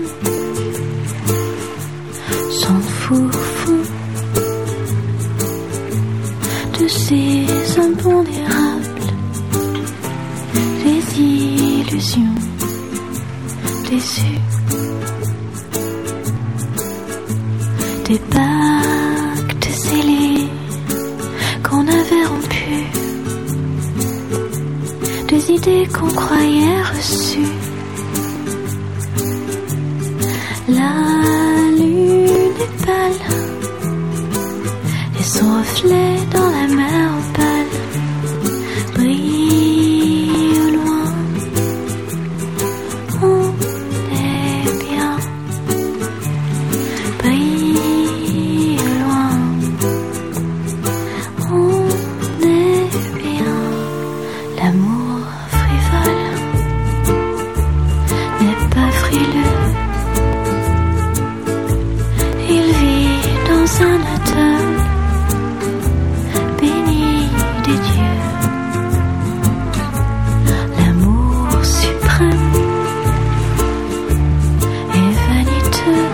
s'en fout de ces impondérables, des illusions déçues, des pactes scellés qu'on avait rompus, des idées qu'on croyait reçues. La lune est pâle et son reflet dans la mer opale brille au loin. On est bien, brille au loin. On est bien. L'amour frivole n'est pas frileux. Il vit dans un atoll béni des dieux. L'amour suprême est vaniteux.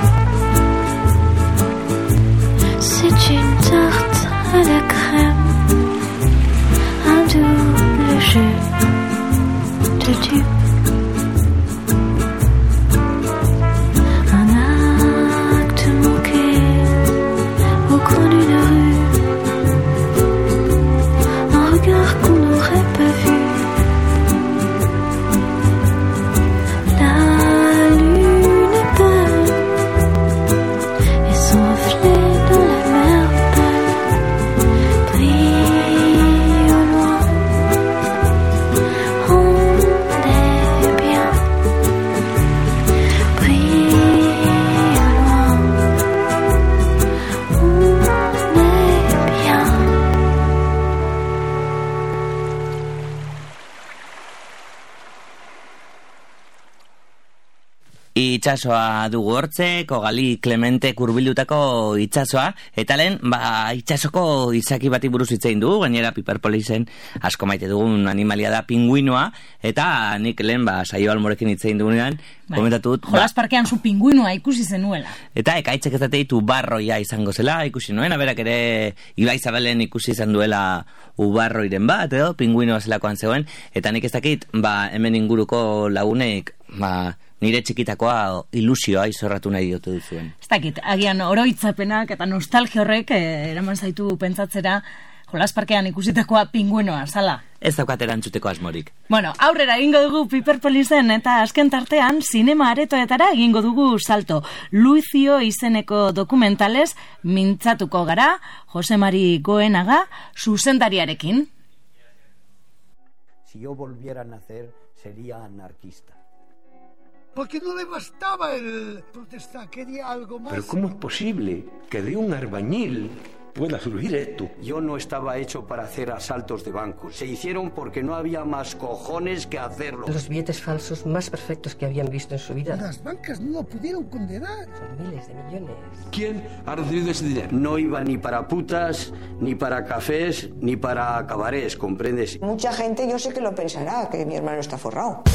C'est une tarte à la crème, un double jeu de dupes. Itxasoa dugu hortze, Kogali Clemente kurbildutako itxasoa, eta lehen, itxasoko izaki bati buruz hitzein du, gainera Piperpolisen asko maite dugun animalia da pinguinoa, eta nik lehen saio almorekin hitzein dugunean, komentatut... Jolas parkean zu pinguinoa ikusi zenuela. Eta ekaitzek ez ditu barroia izango zela, ikusi nuen, aberak ere Ibai Zabalen ikusi izan duela ubarroiren bat, edo, pinguinoa zelakoan zegoen, eta nik ez dakit, hemen inguruko lagunek, nire txikitakoa ilusioa izorratu nahi diote duzuen. Ez dakit, agian oroitzapenak eta nostalgia horrek eraman zaitu pentsatzera jolas parkean ikusitakoa pinguinoa, zala? Ez daukat erantzuteko asmorik. Bueno, aurrera egingo dugu Piperpolisen eta azken tartean zinema aretoetara egingo dugu salto. Luizio izeneko dokumentalez mintzatuko gara, Jose Mari Goenaga zuzendariarekin. Si yo volviera a nacer, sería anarquista. Porque no le bastaba el protestar, quería algo más. Pero ¿cómo es posible que de un albañil pueda surgir esto? Yo no estaba hecho para hacer asaltos de bancos. Se hicieron porque no había más cojones que hacerlo. Los billetes falsos más perfectos que habían visto en su vida. Las bancas no lo pudieron condenar. Son miles de millones. ¿Quién ha recibido ese dinero? No iba ni para putas, ni para cafés, ni para cabarets, ¿comprendes? Mucha gente yo sé que lo pensará, que mi hermano está forrado.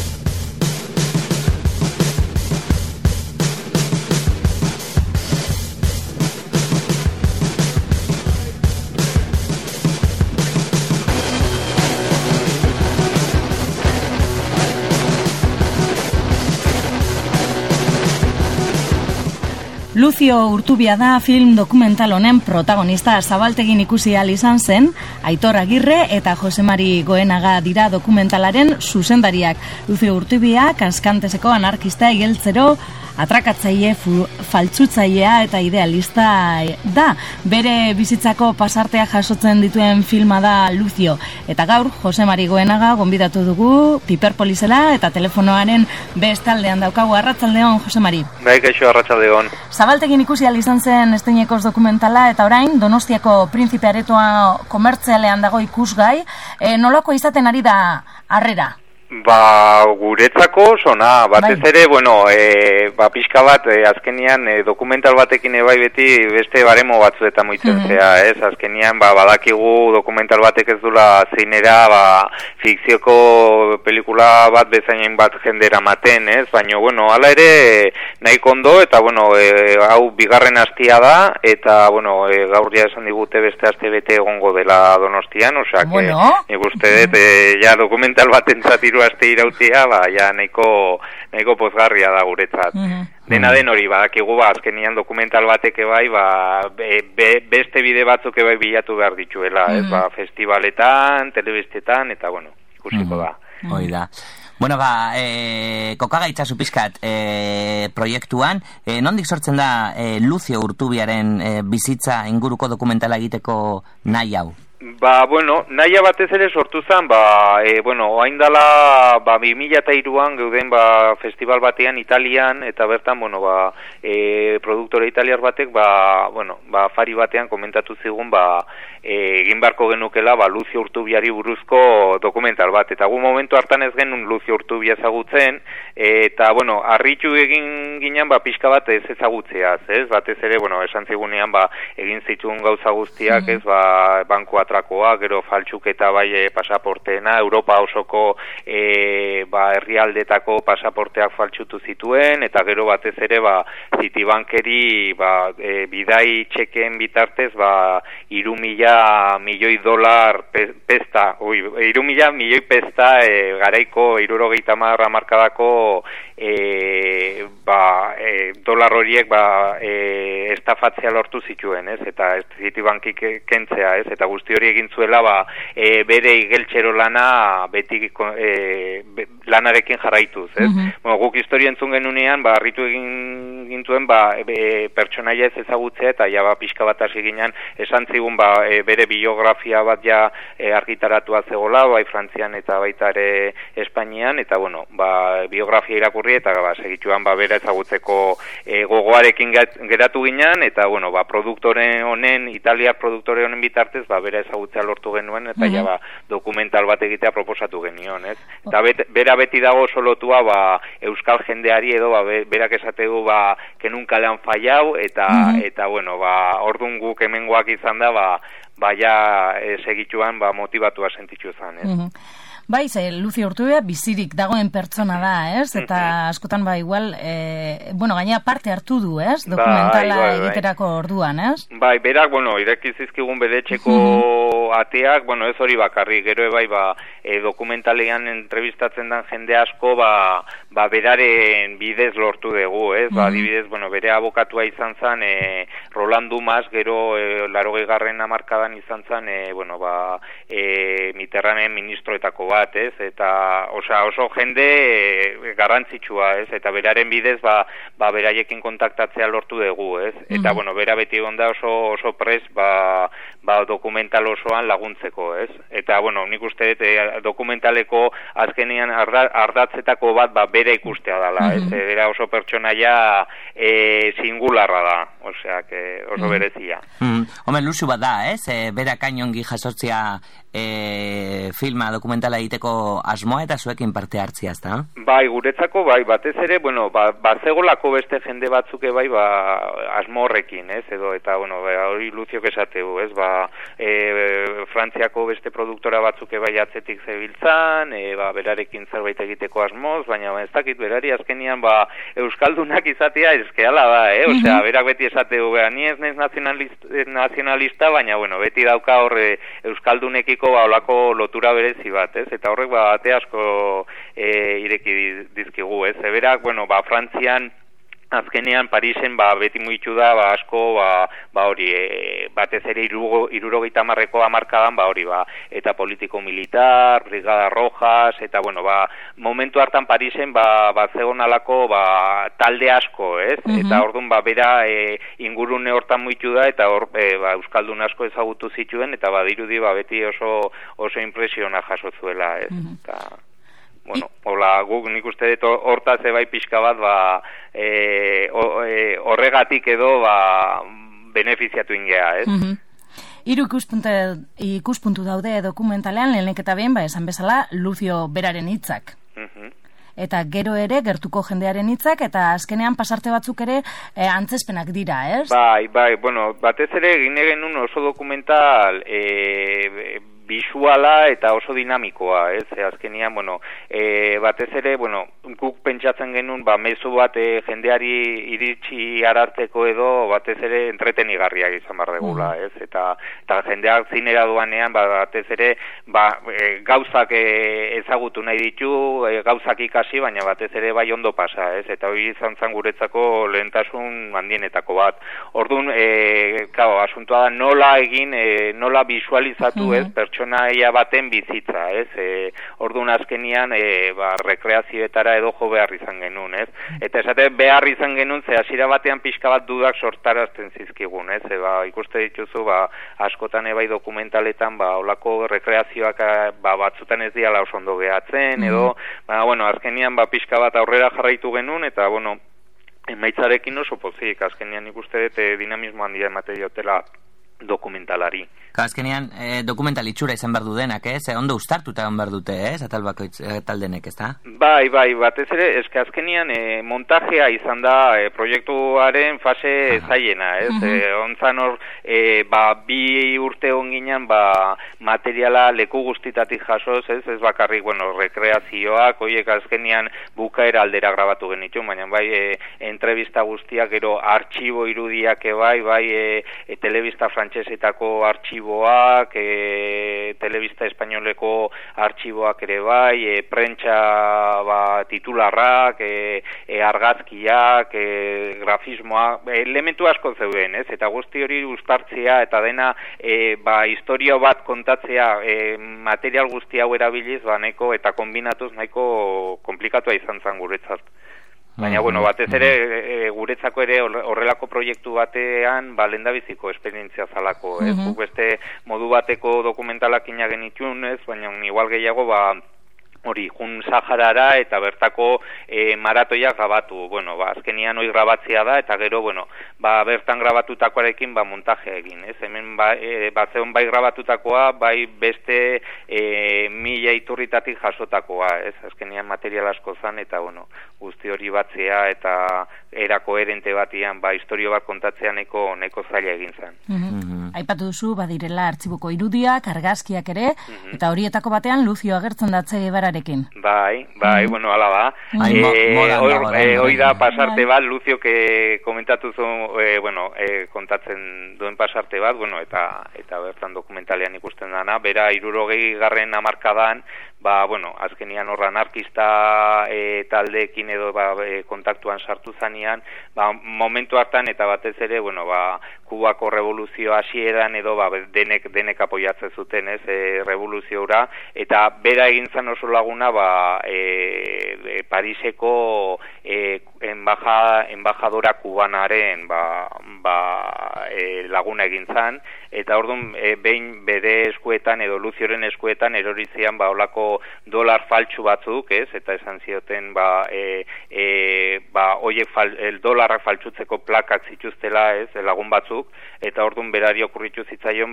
Lucio Urtubia da film dokumental honen protagonista. Zabaltegin ikusi ahal izan zen, Aitor Agirre eta Jose Mari Goenaga dira dokumentalaren zuzendariak. Lucio Urtubia, Kaskanteseko anarkista igeltzero, atrakatzaile, faltsutzailea eta idealista da. Bere bizitzako pasartea jasotzen dituen filma da Lucio. Eta gaur, Jose Mari Goenaga gonbidatu dugu Piperpolisela eta telefonoaren bestaldean daukagu. Arratsaldeon, Jose Mari. Bai, kaixo, arratsaldeon. Zabaltegin ikusi ahal izan zen Esteinekoz dokumentala eta orain Donostiako Printzipe Aretoa komertzialean dago ikusgai. Nolako izaten ari da harrera? Ba, guretzako sona, batez ere, bueno, pixka bat, azkenian dokumental batekin bai beti beste baremo batzuetan moitzen zea, ez? Azkenian, badakigu dokumental batek ez dula zeinera, fikzioko pelikula bat bezainen bat jendera maten, ez? Baina, bueno, hala ere, nahiko ondo, eta, bueno, hau bigarren astia da, eta, bueno, gaur ja esan digute beste aste bete egongo dela Donostian, osea, nik uste dut, ja dokumental baten zatiru aste irautia, ja nahiko pozgarria da guretzat. Dena den hori, badakigu, azkenian dokumental bateke bai, beste bide batzuk bai bilatu behar dituela, ez, festivaletan, telebistetan, eta, bueno, ikusiko da. Hoi da. Bueno, kokagaitzazu pizkat proiektuan, nondik sortzen da Lucio Urtubiaren bizitza inguruko dokumentala egiteko nahi hau? Bueno, nahia batez ere sortu zen, oain dala 2003an geuden festival batean Italian, eta bertan, produktore italiar batek, fari batean komentatu zigun, egin barko genukela, Lucio Urtubiari buruzko dokumental bat, eta gu momentu hartan ez genuen Lucio Urtubia ezagutzen, eta, harritu egin ginen, pixka bat ez ezagutzeaz, ez? Batez ere, esan zigunean, egin zituen gauza guztiak, ez, banku atrakoa, gero faltsuketa bai pasaporteena, Europa osoko herrialdetako pasaporteak faltsutu zituen, eta gero batez ere Citibankeri bidai txeken bitartez 3.000 milioi dolar pesta, 3.000 milioi pesta garaiko 70 markadako dolar horiek estafatzea lortu zituen, ez? Eta Citibankik kentzea, ez? Eta guzti hori egin zuela bere igeltxero lana beti lanarekin jarraituz, ez? Guk historia entzun genunean, harritu egin gintuen pertsonaia ez ezagutzea, eta pixka bat hasi ginen esan zigun bere biografia bat argitaratua zegoela, bai Frantzian eta baita ere Espainian, eta biografia irakurri eta segituan bera ezagutzeko gogoarekin geratu ginen, eta produktore honen, italiar produktore honen bitartez bera ezagutzea lortu genuen, eta dokumental bat egitea proposatu genion, ez? Eta bera beti dago solotua euskal jendeari edo berak esate du que nunca le han fallado, eta orduan guk hemengoak izan da segituan motivatua sentitu zen, ez? Bai, Lucio Urtubia bizirik dagoen pertsona da, ez? Eta askotan igual, gaina parte hartu du, ez? Dokumentala egiterako orduan, ez? Bai, berak, ireki zizkigun bere etxeko ateak, ez hori bakarrik, gero dokumentalean entrevistatzen den jende asko, beraren bidez lortu dugu, ez? Adibidez, bere abokatua izan zen, Roland Dumas, gero 80. hamarkadan izan zen, Mitterranden ministroetako bat, ez? Eta oso jende garrantzitsua, ez? Eta beraren bidez beraiekin kontaktatzea lortu dugu, ez? Eta bera beti egon da oso pres dokumental osoan laguntzeko, ez? Eta nik uste dokumentaleko azkenean ardatzetako bat bera ikustea dela, ez? Bera oso pertsonaia singularra da, osea, oso berezia. Hombre, luzu bat da, ez? Bera kainongi jasotzea filma dokumentala egiteko asmoa eta zuekin parte hartzia, ezta? Bai, guretzako, batez ere, bazegolako beste jende batzuke asmo horrekin, ez? Edo, eta, hori Luziok esateu, ez? Frantziako beste produktora batzuke atzetik zebiltzan, berarekin zerbait egiteko asmoz, baina ez dakit berari azkenian euskaldunak izatea eskeala da, osea, berak beti esateu, ni ez naiz nazionalista, baina, beti dauka horre euskaldunekiko olako lotura berezi bat, ez? Eta horrek ate asko ireki dizkigu, ez? Berak, Frantzian azkenean Parisen beti mugitu da asko hori batez ere 70ko hamarkadan hori eta politiko militar, Brigada Rojas eta bueno momentu hartan Parisen zegoen alako talde asko, ez? Eta orduan bera ingurune hortan mugitu da eta hor euskaldun asko ezagutu zituen eta badirudi beti oso impresiona jaso zuela, ez? Eta bueno, hola, guk nik uste dut hortaz bai pixka bat horregatik edo benefiziatu ingea, ez? Hiru ikuspuntu daude dokumentalean, lehenik eta behin, esan bezala, Lucio beraren hitzak. Eta gero ere, gertuko jendearen hitzak, eta azkenean pasarte batzuk ere antzespenak dira, ez? Bai, bueno, batez ere egin genuen oso dokumental bisuala eta oso dinamikoa, ez? Azkenean, bueno, batez ere, bueno, guk pentsatzen genuen, mezu bat jendeari iritsi ararteko edo batez ere entretenigarriak izan behar degula, ez? Eta jendeak zinera duanean, batez ere, gauzak ezagutu nahi ditu, gauzak ikasi, baina batez ere bai ondo pasa, ez? Eta hori izan zan guretzako lehentasun handienetako bat. Orduan, asuntua da nola egin, nola visualizatu, ez? Pertsonaia baten bizitza, ez? Orduan azkenian, rekreazioetara edo jo behar izan genuen, ez? Eta esate behar izan genuen, ze hasiera batean pixka bat dudak sortarazten zizkigun, ez? Ikuste dituzu, askotan bai dokumentaletan, olako rekreazioak batzutan ez diala oso ondo gehatzen, edo, bueno, azkenian pixka bat aurrera jarraitu genuen, eta, bueno, emaitzarekin oso pozik, azkenian ikuste dut dinamismo handia emate diotela dokumentalari. Azkenean dokumental itxura izan behar du denak, ez? Ondo ustartuta egon behar dute, ez? Atalbakoitz taldenek, ez da? Bai, batez ere, eske azkenean montajea izan da proiektuaren fase zaiena, ez? Ontzan hor, 2 urte onginan, materiala leku guztitatik jasoz, ez bakarrik, bueno, rekreazioak, oiek azkenean bukaera aldera grabatu genitu, baina bai, entrevista guztiak, gero artxibo irudiak bai, telebista frantsesetako artxiboak, telebista espainoleko artxiboak ere bai, prentsa titularrak, argazkiak, grafismoak, elementu asko zeuden, ez? Eta guzti hori uztartzea eta dena historia bat kontatzea material guzti hau erabiliz, nahiko eta kombinatuz nahiko komplikatua izan zen guretzat. Baina, bueno, batez ere, guretzako ere horrelako proiektu batean, lendabiziko esperientzia zalako, ez? Beste modu bateko dokumentalak inagen itxun, ez? Baina, igual gehiago, hori, jun Saharara eta bertako maratoiak grabatu. Bueno, azkenian hori grabatzea da, eta gero, bueno, bertan grabatutakoarekin montajea egin, ez? Hemen zeon bai grabatutakoa, bai beste 1000 iturritatik jasotakoa, ez? Azkenian material asko zan, eta, bueno, guzti hori batzea eta era koherente batian, historio bat kontatzea neko zaila egin zen. Aipatu duzu, badirela artxibuko irudiak, argazkiak ere, eta horietako batean Lucio agertzen da Che Guevararekin. Bai, bueno, ala da. Hoi da pasarte bat, Lucio komentatu zuen, bueno, kontatzen duen pasarte bat, bueno, eta bertan dokumentalean ikusten dana, bera 60. hamarkadan, bueno, azkenian horra anarkista taldeekin edo kontaktuan sartu zanean, momentu hartan eta batez ere, bueno, Kubako revoluzio hasieran edo denek apoiatzen zuten, ez, revoluzioa, eta bera egin zan oso laguna Pariseko embajadora kubanaren laguna egin zan, eta orduan behin bere eskuetan edo Lucioren eskuetan erorizian olako dolar faltsu batzuk, ez, eta esan zioten oiek dolarrak faltsutzeko plakak zituztela, ez, lagun batzuk, eta orduan berari okurritu zitzaion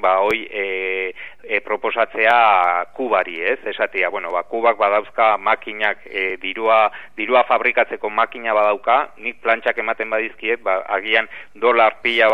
proposatzea Kubari, ez, esatia, bueno, Kubak badauzka makinak, dirua fabrikatzeko makina badauka, nik plantxak ematen badizkiet, agian dolar pila bat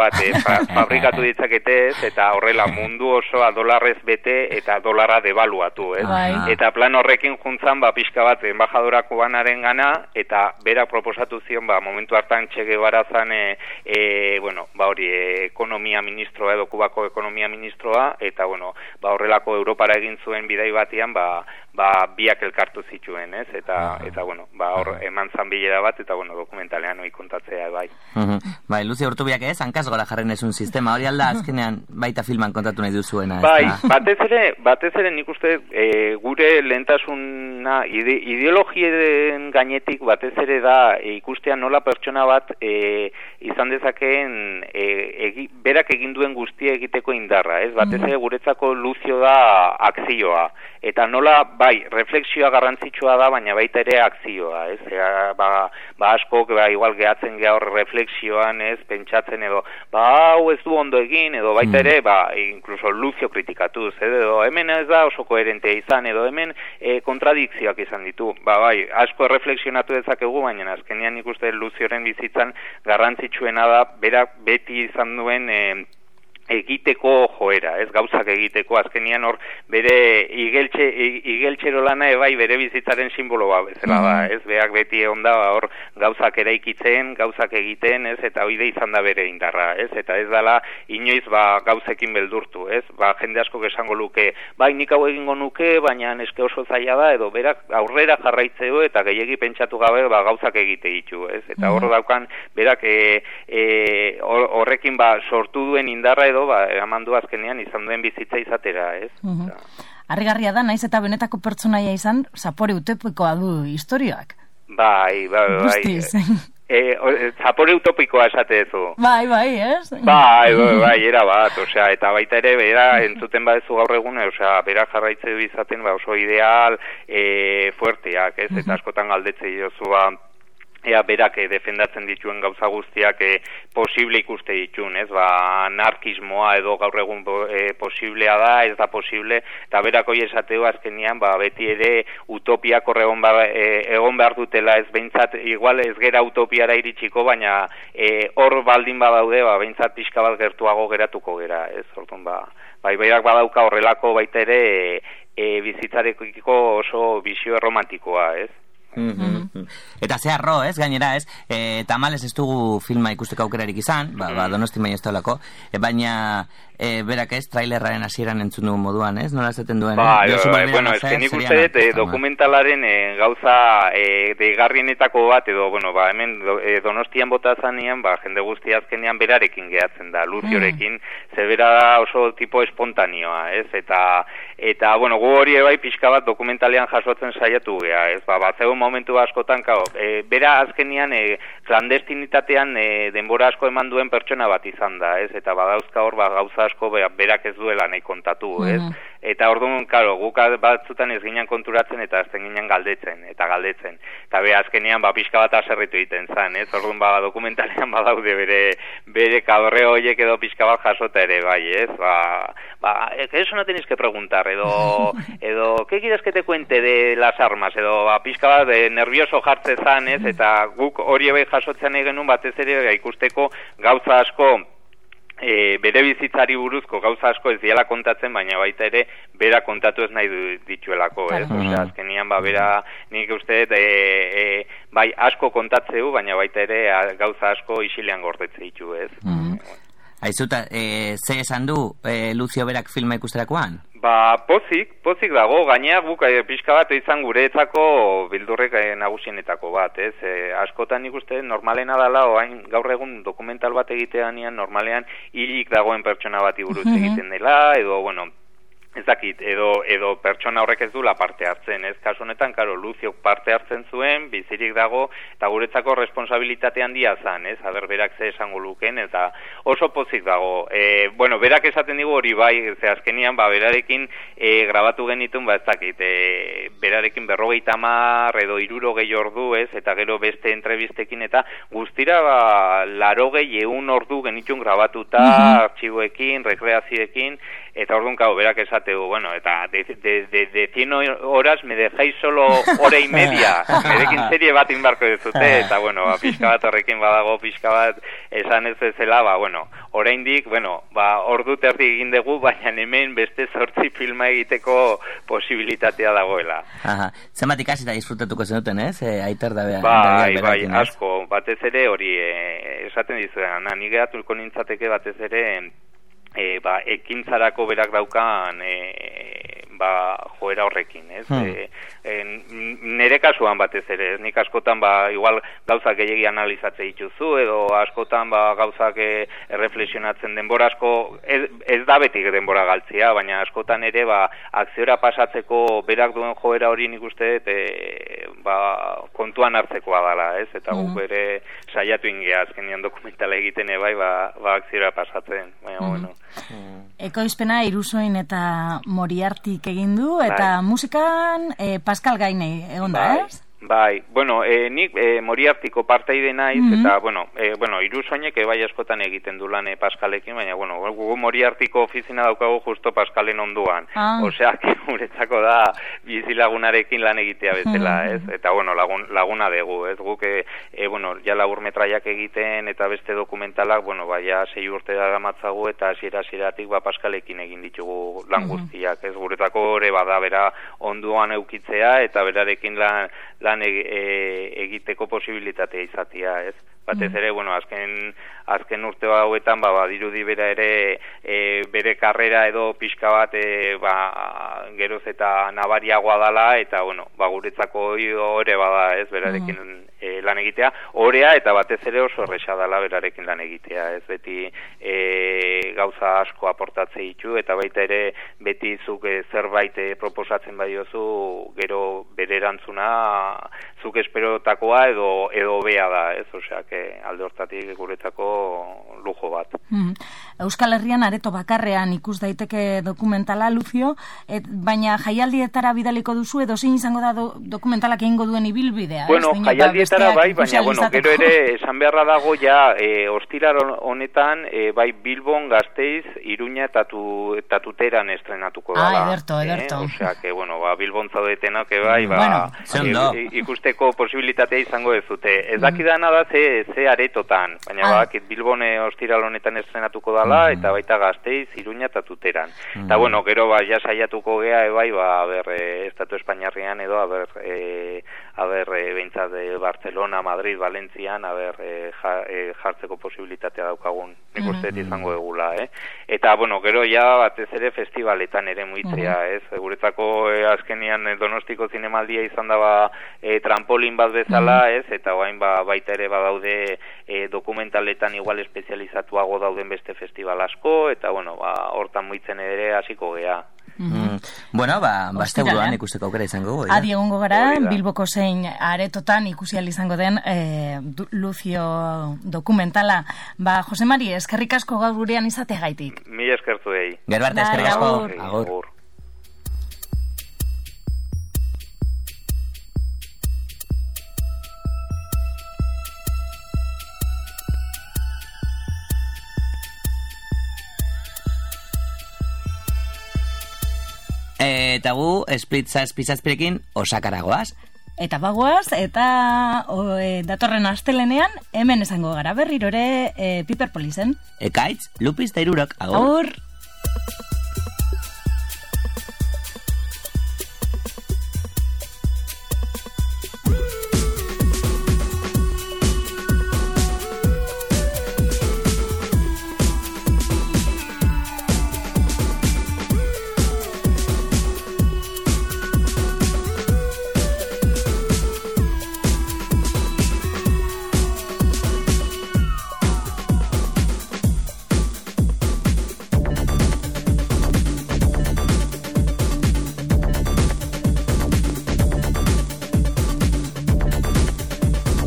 fabrikatu ditzakete, ez, eta horrela mundu osoa dolarrez bete eta dolarra devaluatu, ez? Eta plan horrekin juntzan, pixka bat, embajadorako banaren gana, eta berak proposatu zion, momentu hartan Che Guevara zan, hori, ekonomia ministroa edo Kubako ekonomia ministroa, eta, horrelako Europara egin zuen bidai batian, biak elkartu zituen, ez? Eta hor eman zan bilera bat, eta, dokumentalean hori kontatzea, bai. Bai, Lucio Urtubiak ez, hankaz gora jarren esun sistema, hori alda azkenean baita filman kontatu nahi duzuena. Bai, batez ere nik uste gure lehentasuna ideologien gainetik batez ere da ikustean nola pertsona bat izan dezakeen berak egin duen guztia egiteko indarra, ez? Batez ere guretzako Lucio da akzioa, eta nola, bai, refleksioa garrantzitsua da, baina baita ere akzioa, ez? Asko, igual gehatzen geha hor refleksioan, ez? Pentsatzen edo, hau ez du ondo egin, edo baita ere, incluso Lucio kritikatuz, edo hemen ez da oso koherente izan, edo hemen kontradikzioak izan ditu. Bai, asko refleksionatu dezakegu, baina azkenean ikuste Lucioren bizitzan garrantzitsuena da, berak beti izan duen egiteko joera, ez, gauzak egiteko, azkenian hor bere igeltxero lana bai bere bizitzaren simboloa bezala da, ez, beak beti onda hor gauzak eraikitzen, gauzak egiten, ez, eta hoide izan da bere indarra, ez, eta ez dala inoiz gauzekin beldurtu, ez, jende asko esango luke, bai nik hau egingo nuke, baina eske oso zaila da, edo berak aurrera jarraitzeo eta gehiegi pentsatu gabe gauzak egite ditu, ez, eta hor daukan berak horrekin sortu duen indarra edo eramandu azkenean izan duen bizitza izatera, ez? Harrigarria da, naiz eta benetako pertsonaia izan, zapore utopikoa du historioak. Bai. Zapore utopikoa esate duzu. Bai, ez? Bai, era bat, eta baita ere, bera, entzuten badezu gaur egun, bera jarraitze du izaten, oso ideal, fuerteak, ez? Eta askotan galdetze jozu, ea berak defendatzen dituen gauza guztiak posible ikuste ditun, ez? Anarkismoa edo gaur egun posiblea da, ez da posible, eta berak hori esateu azkenean, beti ere utopiak hor egon behar dutela, ez behintzat, igual ez gera utopiara iritsiko, baina hor baldin badaude, behintzat pixka bat gertuago geratuko gera, ez? Orduan, berak badauka horrelako baita ere bizitzarekiko oso bizio romantikoa, ez? Eta zeharro, ez, gainera, ez, tamales ez dugu filma ikusteko aukerarik izan, Donosti baino ez daulako, baina berak ez, trailerraren hasieran entzun dugun moduan, ez, nola esaten duen, bueno, ez nik uste dokumentalaren gauza deigarrienetako bat, edo, hemen Donostian bota zanean, jende guztia azkenean berarekin gehatzen da, Luciorekin, zebera da oso tipo espontanioa, ez, eta, gu hori bai pixka bat dokumentalean jasotzen saiatu gea, ez, zegoen momentu askotan, bera azkenean klandestinitatean denbora asko eman duen pertsona bat izan da, ez, eta badauzka hor, gauza asko berak ez duela nahi kontatu, ez, eta orduan, guk batzutan ez ginen konturatzen eta azten ginen galdetzen, eta azkenean pixka bat aserritu egiten zan, ez, orduan dokumentalean badaude bere kabre horiek edo pixka bat jasota ere, bai, ez, eso no tenéis que preguntar, edo, ¿qué quieres que te cuente de las armas, edo, pixka bat nervioso jartze zan, ez, eta guk hori bai jasotzen egin nun batez ere ikusteko gauza asko bere bizitzari buruzko gauza asko ez diala kontatzen, baina baita ere bera kontatu ez nahi dituelako, ez? Azkenian, bera nik uste bai asko kontatzeu, baina baita ere gauza asko isilean gordetze ditu, ez? Aizuta, ze esan du Lucio berak filma ikusterakoan? Pozik dago, gainea guk pixka bat izan guretzako bildurrek nagusienetako bat, ez? Askotan ikuste normalena dela, oain gaur egun dokumental bat egitean normalean hilik dagoen pertsona bati buruz egiten dela, edo, ez dakit, edo pertsona horrek ez dula parte hartzen, ez? Kasu honetan, Lucio parte hartzen zuen, bizirik dago, eta guretzako responsabilitate handia zan, ez? Berak ze esango luken, eta oso pozik dago. Berak esaten digu hori bai, ze azkenian, berarekin grabatu genitun, ez dakit, berarekin 50 edo 60 ordu, ez? Eta gero beste entrevistekin, eta guztira 80 ordu genitun grabatuta, artxiboekin, rekreazioekin, Eta orduan kau, berak esateu, bueno, eta de 100 horas me dejáis solo hora y media, merekin serie bat inbarko dezute, eta bueno, pixka bat horrekin badago, pixka bat esan ez bezala, bueno, oraindik, bueno, ordu terdi egin dugu, baina hemen beste 8 filma egiteko posibilitatea dagoela. Aha, zenbat ikasi eta disfrutatuko zenuten, ez? Aiter da beha. Bai, asko, batez ere hori, esaten dizuetan, ni geratuko nintzateke batez ere, ekintzarako berak daukan joera horrekin, ez? Nere kasuan batez ere, nik askotan igual gauzak gehiagi analizatze dituzu, edo askotan gauzak erreflexionatzen denbora asko, ez da beti denbora galtzea, baina askotan ere akziora pasatzeko berak duen joera hori nik uste kontuan hartzekoa dela, ez? Eta guk bere saiatu ingea azkenean dokumentala egiten bai, akziora pasatzen, baina bueno. Ekoizpena Irusoin eta Moriartik egin du, eta musikan Pascal Gainei egon da, ez? Bai, bueno, nik Moriartiko parteide naiz, eta, bueno, Irusoinek bai askotan egiten du lan Pascalekin, baina, bueno, gugu Moriartiko ofizina daukagu justo Pascalen onduan. Osea, guretzako da bizilagunarekin lan egitea bezala, ez? Eta, bueno, laguna dugu, ez? Guk, bueno, ja laburmetraiak egiten eta beste dokumentalak, bueno, ja 6 urte da matzagu eta hasieratik Pascalekin egin ditugu lan guztiak, ez? Guretzako ere bada bera onduan eukitzea eta berarekin lan egiteko posibilitatea izatea, ez? Batez ere, bueno, azken urte hauetan, dirudi bera ere bere karrera edo pixka bat geroz eta nabariagoa dala, eta, bueno, guretzako ore bada, ez, berarekin lan egitea, orea eta batez ere oso erresa dala berarekin lan egitea, ez, beti gauza asko aportatze ditu, eta baita ere beti zuk zerbait proposatzen badiozu, gero bere erantzuna zuk esperotakoa edo bea da, ez, osea, alde hortatik guretzako lujo bat. Euskal Herrian areto bakarrean ikus daiteke dokumentala, Lucio, baina jaialdietara bidaliko duzu, edo zein izango da dokumentalak egingo duen ibilbidea? Bueno, jaialdietara bai, baina, bueno, gero ere esan beharra dago ja, ostirar honetan, bai Bilbon, Gasteiz, Iruña eta Tuteran estrenatuko dala. Ederto. Osea, que, bueno, Bilbon zaudetenak, bai, ikusteko posibilitatea izango ez dute. Ez dakidana da ze aretotan, baina Bilbon ostiral honetan estrenatuko dala, eta baita Gasteiz, Iruña eta Tuteran. Eta, bueno, gero ja saiatuko gea, bai, Estatu Espainiarrian edo, behintzat Barcelona, Madrid, Valentzian, jartzeko posibilitatea daukagun, nik uste izango egula, Eta, bueno, gero ja batez ere festivaletan ere muitzea, ez? Guretzako azkenian Donostiko zinemaldia izan da trampolin bat bezala, ez? Eta baita ere badaude dokumentaletan igual espezializatuago dauden beste festival asko, eta, bueno, hortan muitzen ere hasiko gea. Bueno, baste buruan ikusteko aukera izango. Adi egongo gara, Bilboko zein aretotan ikusi ahal izango den Lucio dokumentala. Jose Mari, eskerrik asko gaur gurean izateagaitik. Mil eskertu dei. Gero arte, eskerrik asko. Agur. Eta gu, Splitzazpirekin Osakaragoaz. Eta bagoaz, eta datorren astelenean hemen esango gara berriro ere Piperpolisen. Ekaitz, Lupiz eta Irurok, agur. Agur.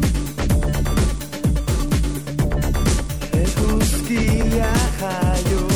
Eguzkia jaio